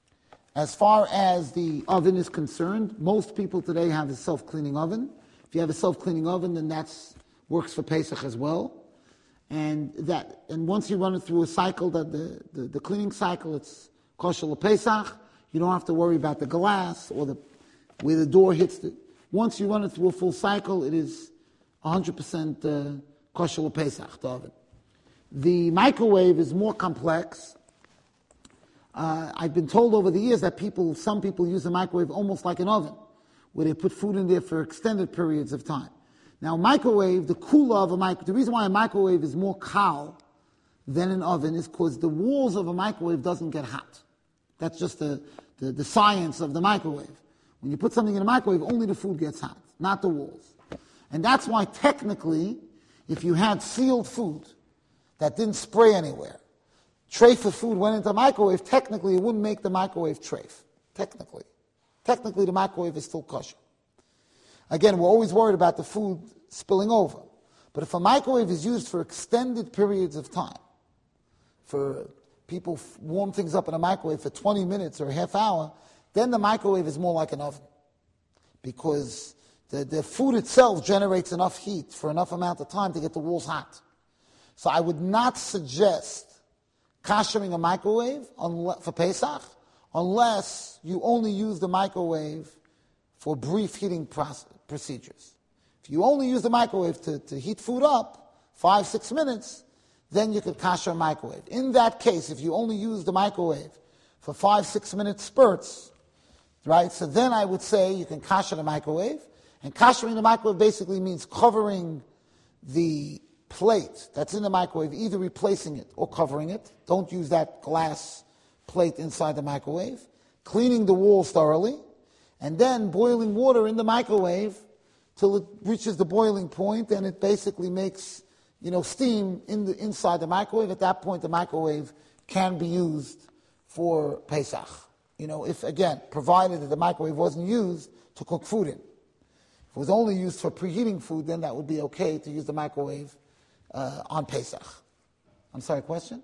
A: As far as the oven is concerned, most people today have a self-cleaning oven. If you have a self-cleaning oven, then that works for Pesach as well. And that, and once you run it through a cycle, that the, the, the cleaning cycle, it's kosher Pesach. You don't have to worry about the glass or the where the door hits the. Once you run it through a full cycle, it is one hundred percent uh, kosher Pesach, the oven. The microwave is more complex. Uh, I've been told over the years that people, some people use the microwave almost like an oven, where they put food in there for extended periods of time. Now, microwave, the kula of a microwave, the reason why a microwave is more kal than an oven is because the walls of a microwave doesn't get hot. That's just the, the, the science of the microwave. When you put something in a microwave, only the food gets hot, not the walls. And that's why technically, if you had sealed food that didn't spray anywhere, treif of food went into the microwave, technically it wouldn't make the microwave treif. Technically. Technically the microwave is still kosher. Again, we're always worried about the food spilling over. But if a microwave is used for extended periods of time, for people f- warm things up in a microwave for twenty minutes or a half hour, then the microwave is more like an oven. Because the, the food itself generates enough heat for enough amount of time to get the walls hot. So I would not suggest koshering a microwave unless, for Pesach unless you only use the microwave for brief heating process, procedures. If you only use the microwave to, to heat food up, five, six minutes, then you could kosher a microwave. In that case, if you only use the microwave for five, six minute spurts, right, so then I would say you can kosher the microwave. And koshering the microwave basically means covering the plate that's in the microwave, either replacing it or covering it. Don't use that glass plate inside the microwave. Cleaning the walls thoroughly, and then boiling water in the microwave till it reaches the boiling point, and it basically makes, you know, steam in the inside the microwave. At that point, the microwave can be used for Pesach. You know, if again, provided that the microwave wasn't used to cook food in. If it was only used for preheating food, then that would be okay to use the microwave uh, on Pesach. I'm sorry, question?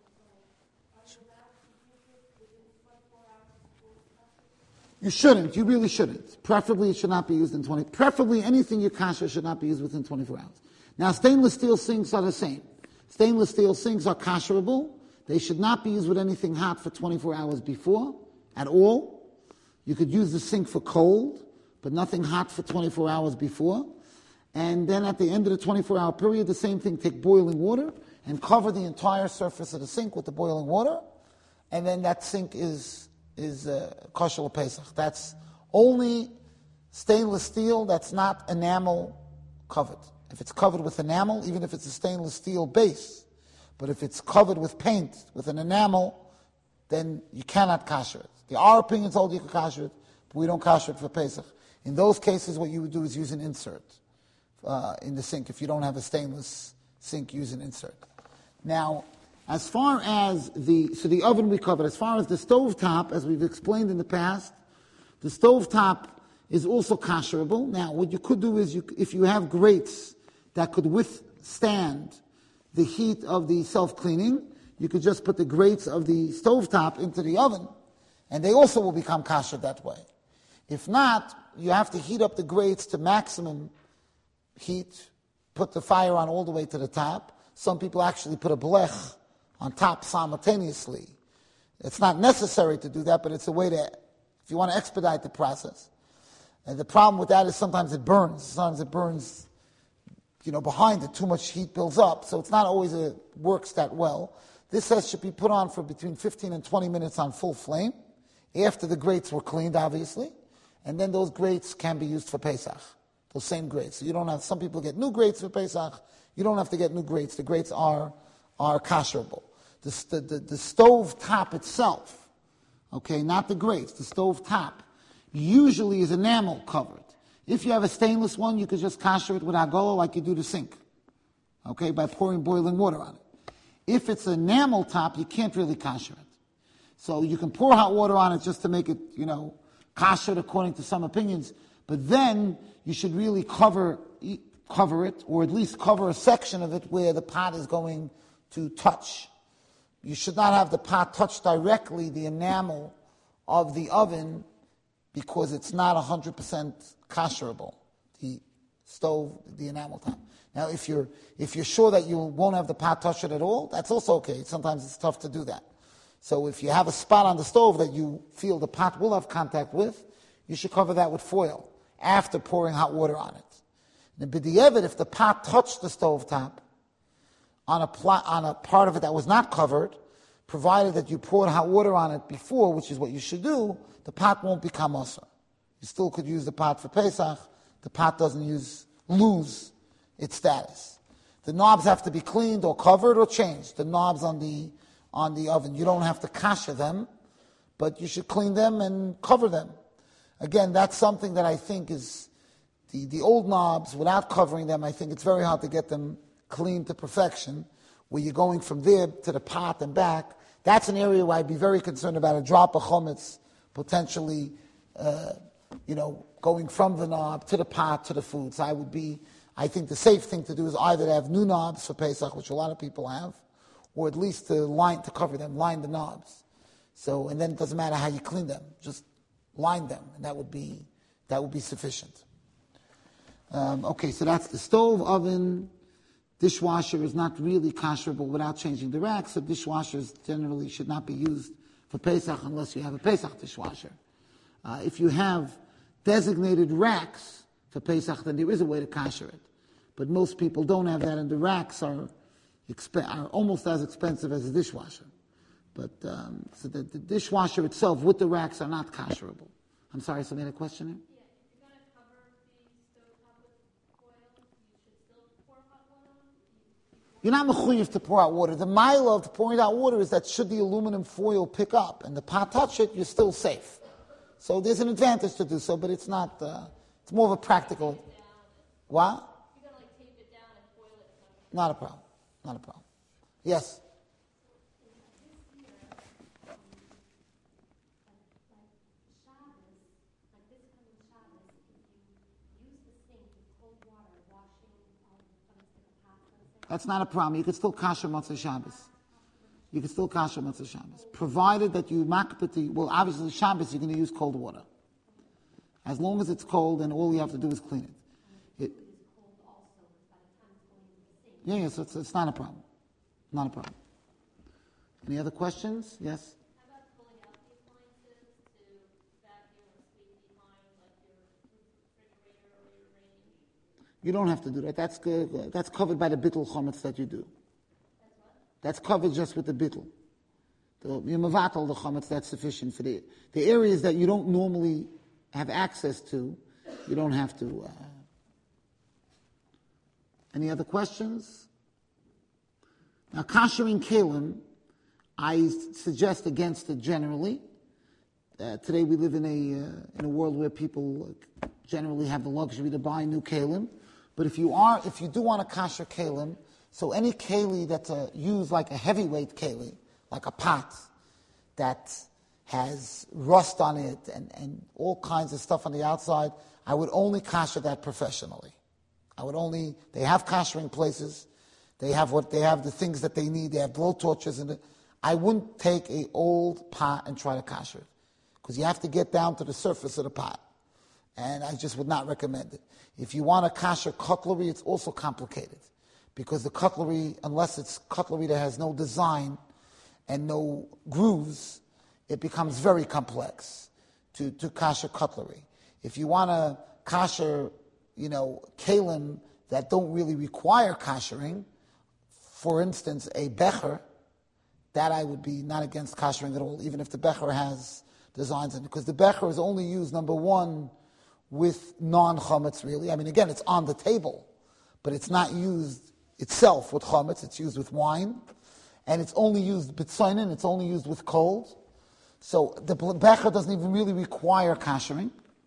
A: You shouldn't. You really shouldn't. Preferably, it should not be used in twenty. Preferably, anything you kasher should not be used within twenty-four hours. Now, stainless steel sinks are the same. Stainless steel sinks are kasherable. They should not be used with anything hot for twenty-four hours before, at all. You could use the sink for cold, but nothing hot for twenty-four hours before. And then at the end of the twenty-four hour period, the same thing, take boiling water and cover the entire surface of the sink with the boiling water. And then that sink is is uh, kosher Pesach. That's only stainless steel that's not enamel covered. If it's covered with enamel, even if it's a stainless steel base, but if it's covered with paint, with an enamel, then you cannot kosher it. The our opinion told you can kosher it, but we don't kosher it for Pesach. In those cases, what you would do is use an insert uh, in the sink. If you don't have a stainless sink, use an insert. Now, as far as the, so the oven we covered, as far as the stovetop, as we've explained in the past, the stovetop is also kasherable. Now, what you could do is, you, if you have grates that could withstand the heat of the self-cleaning, you could just put the grates of the stovetop into the oven, and they also will become kosher that way. If not, you have to heat up the grates to maximum heat, put the fire on all the way to the top. Some people actually put a blech on top simultaneously. It's not necessary to do that, but it's a way to, if you want to expedite the process. And the problem with that is sometimes it burns. Sometimes it burns, you know, behind it. Too much heat builds up, so it's not always a, works that well. This says should be put on for between fifteen and twenty minutes on full flame, after the grates were cleaned, obviously. And then those grates can be used for Pesach. Those same grates. So you don't have, some people get new grates for Pesach. You don't have to get new grates. The grates are, are kasherable. The, the, the, the stove top itself, okay, not the grates, the stove top, usually is enamel covered. If you have a stainless one, you could just kasher it with agolo like you do the sink, okay, by pouring boiling water on it. If it's enamel top, you can't really kasher it. So you can pour hot water on it just to make it, you know, kasher according to some opinions, but then you should really cover cover it, or at least cover a section of it where the pot is going to touch. You should not have the pot touch directly the enamel of the oven, because it's not one hundred percent kasherable, the stove, the enamel top. Now, if you're if you're sure that you won't have the pot touch it at all, that's also okay. Sometimes it's tough to do that. So if you have a spot on the stove that you feel the pot will have contact with, you should cover that with foil after pouring hot water on it. And b'di'evet, if the pot touched the stove top on a pl- on a part of it that was not covered, provided that you poured hot water on it before, which is what you should do, the pot won't become usher. You still could use the pot for Pesach. The pot doesn't use lose its status. The knobs have to be cleaned or covered or changed. The knobs on the on the oven, you don't have to kasher them, but you should clean them and cover them. Again, that's something that I think is the, the old knobs, without covering them, I think it's very hard to get them clean to perfection, where you're going from there to the pot and back. That's an area where I'd be very concerned about a drop of chametz potentially, uh, you know, going from the knob to the pot to the food. So I would be, I think the safe thing to do is either to have new knobs for Pesach, which a lot of people have, or at least to line, to cover them, line the knobs. So, and then it doesn't matter how you clean them, just line them, and that would be, that would be sufficient. Um, okay, so that's the stove, oven. Dishwasher is not really kasherable without changing the racks, so dishwashers generally should not be used for Pesach unless you have a Pesach dishwasher. Uh, if you have designated racks for Pesach, then there is a way to kasher it. But most people don't have that, and the racks are, exp- are almost as expensive as a dishwasher. But um, so the, the dishwasher itself with the racks are not kasherable. I'm sorry, somebody had a question here?
B: Yeah, if you're going to cover the stovetop with foil, you should still pour hot water on it?
A: You're not mechuyev to pour out water. The mile of pouring out water is that should the aluminum foil pick up and the pot touch it, you're still safe. So there's an advantage to do so, but it's not, uh, it's more of a practical. What?
B: You're going to like tape it down and foil it.
A: Not a problem. Not a problem. Yes? That's not a problem. You can still kasher Motzei Shabbos. You can still kasher Motzei Shabbos. Provided that you makpeti, well, obviously Shabbos you're going to use cold water. As long as it's cold, then all you have to do is clean it. it yeah, yes, yeah, so it's, it's not a problem. Not a problem. Any other questions? Yes?
B: How about pulling out the appliances to vacuum or sweep behind, like your refrigerator or your range?
A: You don't have to do that. That's good. That's covered by the bittul chometz that you do.
B: That's what?
A: That's covered just with the bittul. The you mevatel the chometz, that's sufficient for the the areas that you don't normally have access to. You don't have to. Uh, any other questions? Now, kashering kelim, I suggest against it generally. Uh, today we live in a uh, in a world where people uh, generally have the luxury to buy new kalim. But if you are, if you do want a kasher kalim, so any keli that's a, used like a heavyweight keli, like a pot, that has rust on it and, and all kinds of stuff on the outside, I would only kasher that professionally. I would only, they have kashering places, they have what, they have the things that they need, they have blow torches, and I wouldn't take a old pot and try to kasher it, because you have to get down to the surface of the pot. And I just would not recommend it. If you want a kasher cutlery, it's also complicated, because the cutlery, unless it's cutlery that has no design and no grooves, it becomes very complex to, to kasher cutlery. If you want a kasher, you know, kalim that don't really require kashering, for instance, a becher, that I would be not against kashering at all, even if the becher has designs in it, because the becher is only used, number one, with non-chametz, really. I mean, again, it's on the table, but it's not used itself with chametz, it's used with wine, and it's only used b'tzoinin, it's only used with cold. So the becher doesn't even really require kashering.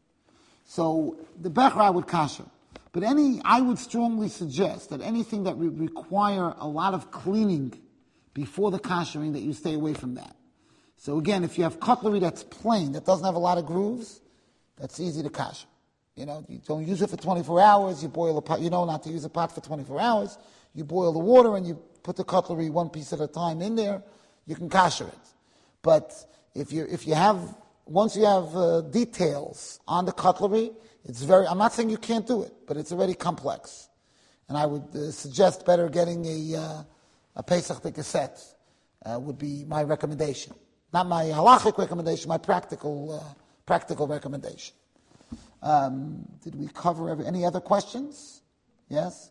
A: So the becher I would kasher. But any, I would strongly suggest that anything that would require a lot of cleaning before the kashering, that you stay away from that. So again, if you have cutlery that's plain, that doesn't have a lot of grooves, that's easy to kasher. You know, you don't use it for twenty-four hours, you boil a pot, you know not to use a pot for twenty-four hours, you boil the water and you put the cutlery one piece at a time in there, you can kasher it. But if you if you have, once you have uh, details on the cutlery, it's very, I'm not saying you can't do it, but it's already complex. And I would uh, suggest better getting a, uh, a Pesach cassette uh, would be my recommendation. Not my halachic recommendation, my practical uh, practical recommendation. Um, did we cover every, any other questions? Yes?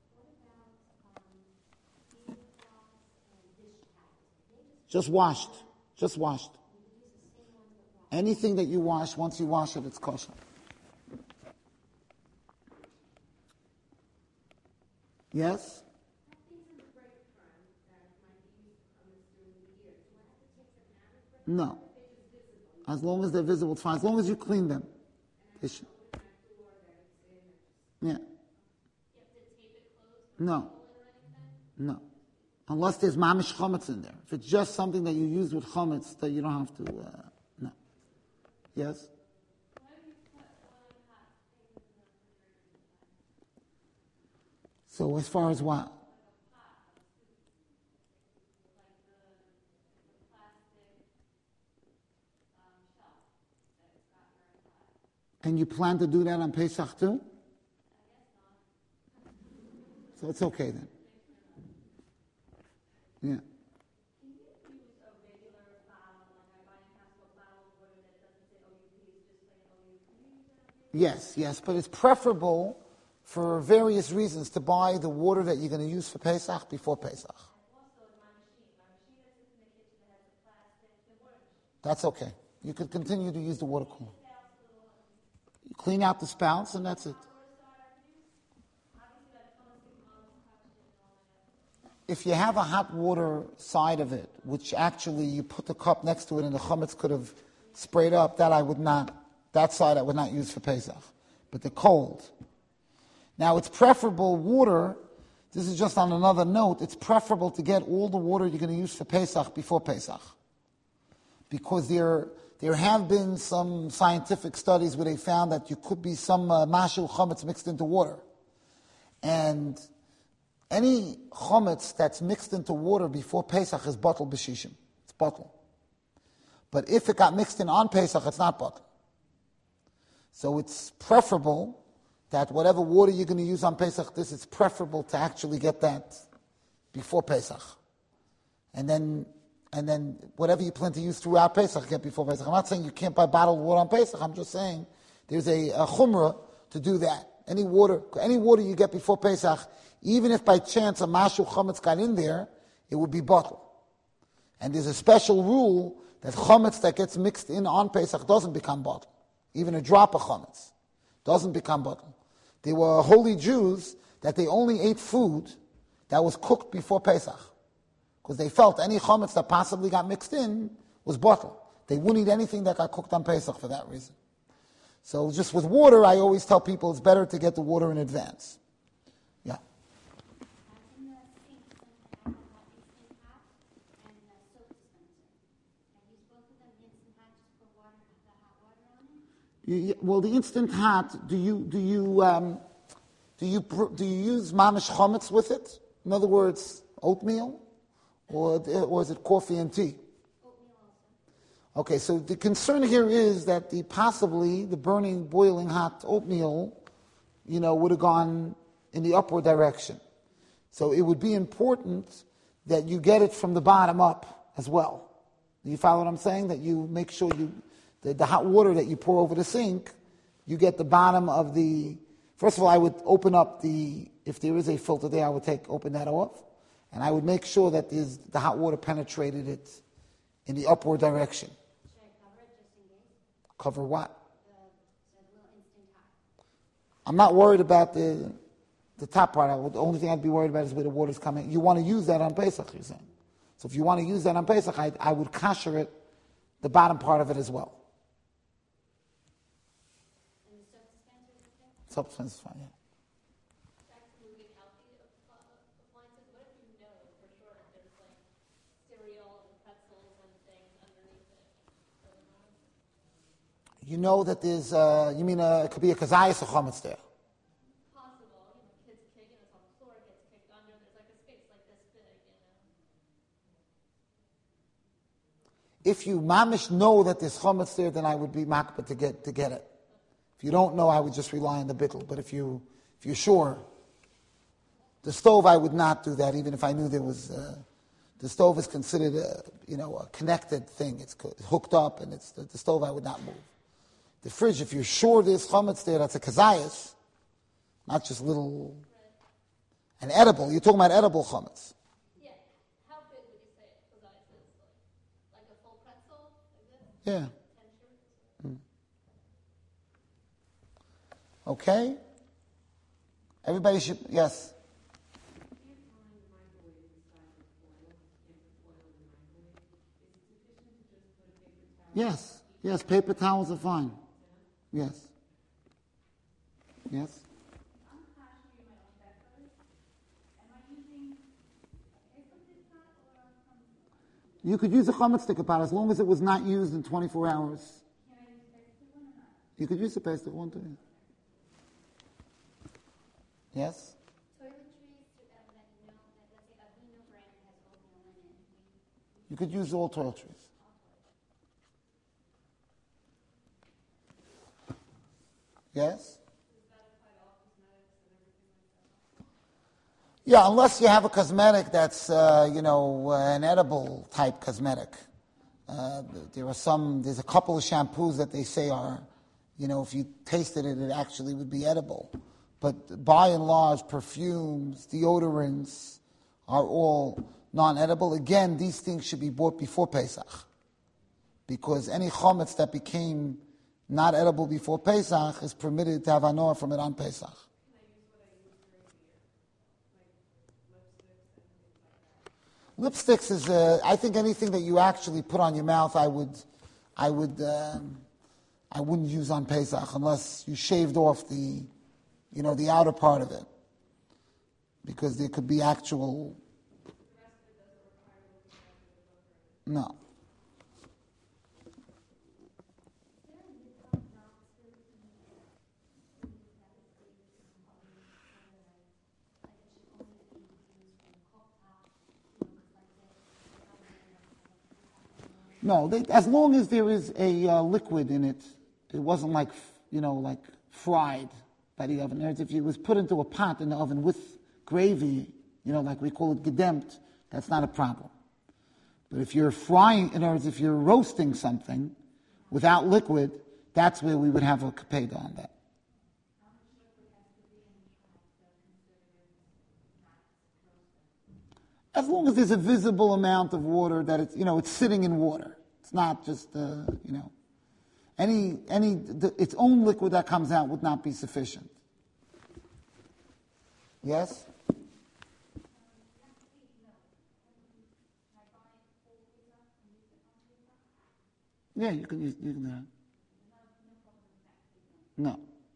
A: Just washed. Just washed. Anything that you wash, once you wash it, it's kosher. Yes? No. As long as they're visible, it's fine. As long as you clean them. They should. Yeah. No. No. Unless there's mamish chametz in there. If it's just something that you use with chametz, that you don't have to, uh, no. Yes? So as far as what? And you plan to do that on Pesach too? So it's okay then. Yeah. Yes, yes, but it's preferable for various reasons to buy the water that you're going to use for Pesach before Pesach. That's okay. You could continue to use the water cooler. You clean out the spouts and that's it. If you have a hot water side of it, which actually you put the cup next to it and the chametz could have sprayed up, that I would not, that side I would not use for Pesach. But the cold. Now it's preferable water, this is just on another note, it's preferable to get all the water you're going to use for Pesach before Pesach. Because there, there have been some scientific studies where they found that you could be some uh, mashul chametz mixed into water. And any chametz that's mixed into water before Pesach is batel b'shishim. It's batel. But if it got mixed in on Pesach, it's not batel. So it's preferable that whatever water you're going to use on Pesach, this it's preferable to actually get that before Pesach. And then and then whatever you plan to use throughout Pesach, get before Pesach. I'm not saying you can't buy bottled water on Pesach, I'm just saying there's a, a chumrah to do that. Any water, any water you get before Pesach, even if by chance a mashu chametz got in there, it would be bottled. And there's a special rule that chametz that gets mixed in on Pesach doesn't become bottled. Even a drop of chametz doesn't become bottled. There were holy Jews that they only ate food that was cooked before Pesach. Because they felt any chametz that possibly got mixed in was bottled. They wouldn't eat anything that got cooked on Pesach for that reason. So just with water, I always tell people it's better to get the water in advance. Yeah.
C: In the sink, sometimes I have instant hot and the soap dispenser. I use both of them, instant hot, just put water, the hot water on it.
A: You, well, the instant hot, do you do you um, do you pr- do you use mamish chametz with it? In other words, oatmeal, or or is it coffee and tea?
C: Oatmeal also.
A: Okay, so the concern here is that the possibly the burning, boiling hot oatmeal, you know, would have gone in the upward direction. So it would be important that you get it from the bottom up as well. Do you follow what I'm saying? That you make sure you, the, the hot water that you pour over the sink, you get the bottom of the, first of all, I would open up the, if there is a filter there, I would take, open that off. And I would make sure that there's, the hot water penetrated it in the upward direction.
C: Should I cover it just in case?
A: Cover what?
C: The, the little instant hot.
A: I'm not worried about the the top part. I would, the only thing I'd be worried about is where the water's coming. You want to use that on Pesach, you're saying. So if you want to use that on Pesach, I, I would kasher it, the bottom part of it as well.
C: And the soap dispenser is okay?
A: Soap dispenser is fine, yeah.
B: Back to moving healthy appliances, what if you know for sure that there's like cereal and pretzels and things underneath it?
A: You know that there's, uh, you mean uh, it could be a kazayas or chametz there.
B: Possible, you know, kids kick and it's on the floor, it gets kicked under, there's like a space like this big, you know.
A: If you mamish know that there's chametz there, then I would be makbet to get to get it. If you don't know, I would just rely on the bittul. But if you if you're sure, the stove I would not do that, even if I knew there was. Uh, the stove is considered a you know a connected thing. It's co- hooked up, and it's the, the stove I would not move. The fridge, if you're sure there's chametz there, that's a kazayas, not just little. An edible. You're talking about edible chametz.
B: Yeah, how big would you say it was? Like, like a full pretzel, like this?
A: Yeah.
B: Ten shirts?
A: Okay. Everybody should yes. Yes, yes, paper towels are fine. Yes. Yes. You could use a chametz sticker pot as long as it was not used in twenty-four hours. You could use the paste of one too. Yes?
C: Toiletries, uh, that you know, that let's say Aveeno brand has oatmeal in it.
A: You could use all toiletries. Yes? Yeah, unless you have a cosmetic that's, uh, you know, uh, an edible type cosmetic. Uh, there are some, there's a couple of shampoos that they say are, you know, if you tasted it, it actually would be edible. But by and large, perfumes, deodorants are all non-edible. Again, these things should be bought before Pesach. Because any chametz that became not edible before Pesach is permitted to have anor from it on Pesach. Lipsticks is, uh, I think anything that you actually put on your mouth, I would, I would, um, I wouldn't use on Pesach unless you shaved off the, you know, the outer part of it, because there could be actual. No. No, they, as long as there is a uh, liquid in it, it wasn't like, you know, like fried by the oven. If it was put into a pot in the oven with gravy, you know, like we call it gedemt, that's not a problem. But if you're frying, in other words, if you're roasting something without liquid, that's where we would have a kapeda on that. As long as there's a visible amount of water that it's, you know, it's sitting in water. It's not just, uh, you know, any, any, the, its own liquid that comes out would not be sufficient. Yes? Yeah, you can use, you can do that. No.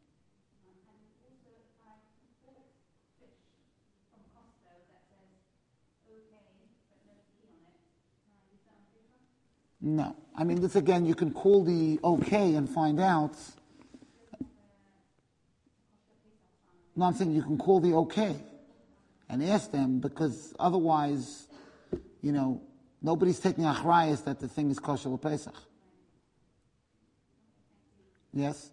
A: No. I mean, this again, you can call the okay and find out. No, I'm saying you can call the okay and ask them, because otherwise, you know, nobody's taking achrayas that the thing is kosher l'Pesach. Yes?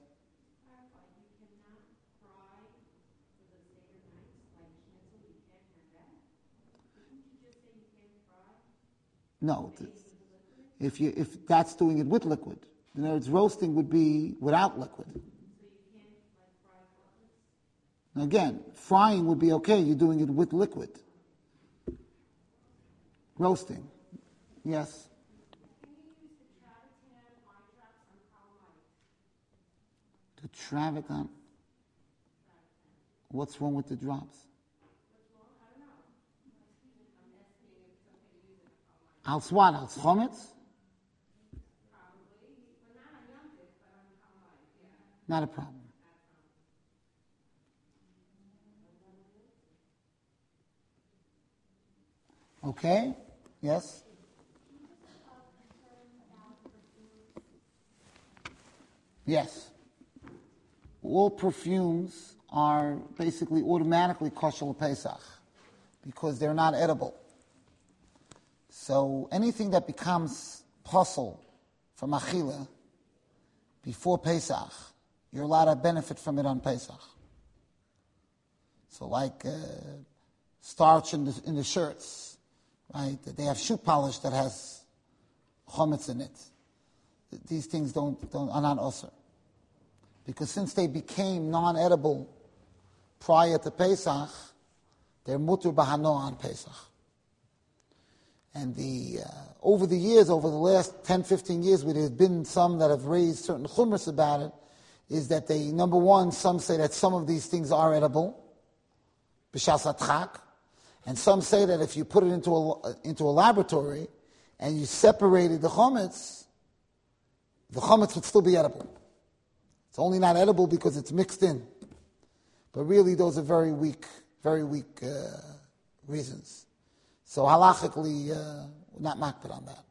A: No. If you if that's doing it with liquid, in other words, roasting would be without liquid. Now again, frying would be okay. You're doing it with liquid. Roasting, yes. The travitan. What's wrong with the drops? Al swat, al chometz? Not a problem. Okay? Yes? Yes. All perfumes are basically automatically kosher l'Pesach because they're not edible. So anything that becomes puzzle from achila before Pesach, you're allowed to benefit from it on Pesach. So like uh, starch in the, in the shirts, right? They have shoe polish that has chometz in it. These things don't, don't are not osur. Because since they became non-edible prior to Pesach, they're mutur b'hano on Pesach. And the uh, over the years, over the last ten, fifteen years, where there's been some that have raised certain chumras about it, is that they, number one, some say that some of these things are edible, b'shas atchak, and some say that if you put it into a, into a laboratory and you separated the chometz, the chometz would still be edible. It's only not edible because it's mixed in. But really, those are very weak, very weak uh, reasons. So halachically, uh, we're not makbid on that.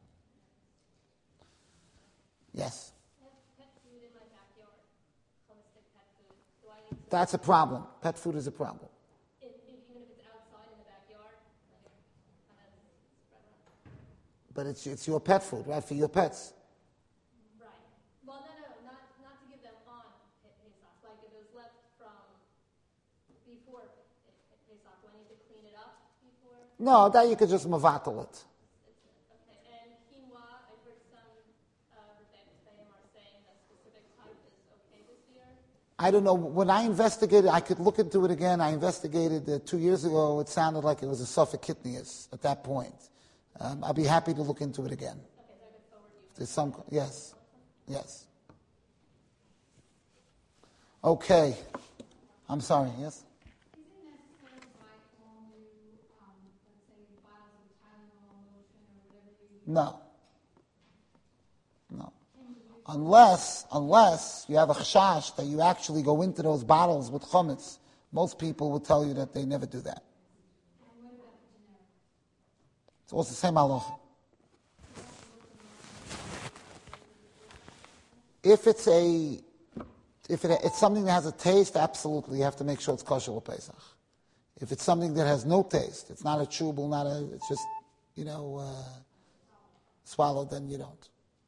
A: Yes?
B: I have pet food in my backyard. Holistic pet food. Do I need to,
A: That's a problem. Pet food is a problem.
B: in, in, even if it's outside in the backyard, like it kind of spread around?
A: But it's it's your pet food, right? For your pets.
B: Right. Well, no, no, not not to give them on Pe- Pesach. Like if it was left from before Pe- Pe- Pesach, do I need to clean it up before?
A: No, that you could just mavatal it.
B: Okay. And quinoa, I've heard some uh, rebbeim are saying that specific type is okay this year.
A: I don't know. When I investigated, I could look into it again. I investigated uh, two years ago. It sounded like it was a Suffolk kitnius at that point. Um, I'll be happy to look into it again.
B: Okay, so I could forward you.
A: There's some, yes, yes. Okay. I'm sorry, yes?
C: Is it necessary to buy all new, um, let's say, bottles of Tylenol, lotion, or whatever you use?
A: No. No. Unless, unless you have a chashash that you actually go into those bottles with chometz. Most people will tell you that they never do that.
C: And what about the generic?
A: It's also the same halacha. If it's a, if it, it's something that has a taste, absolutely, you have to make sure it's kosher Pesach. If it's something that has no taste, it's not a chubel, not a, it's just, you know, uh, swallowed, then you don't.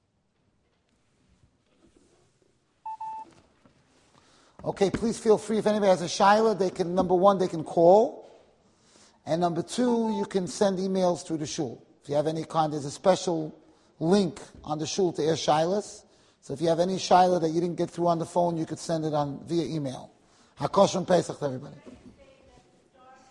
A: Okay, please feel free. If anybody has a shaila, they can, number one, they can call. And number two, you can send emails through the shul. If you have any kind, there's a special link on the shul to air shilas. So if you have any shaila that you didn't get through on the phone, you could send it on via email. Hakoshon Pesach to everybody.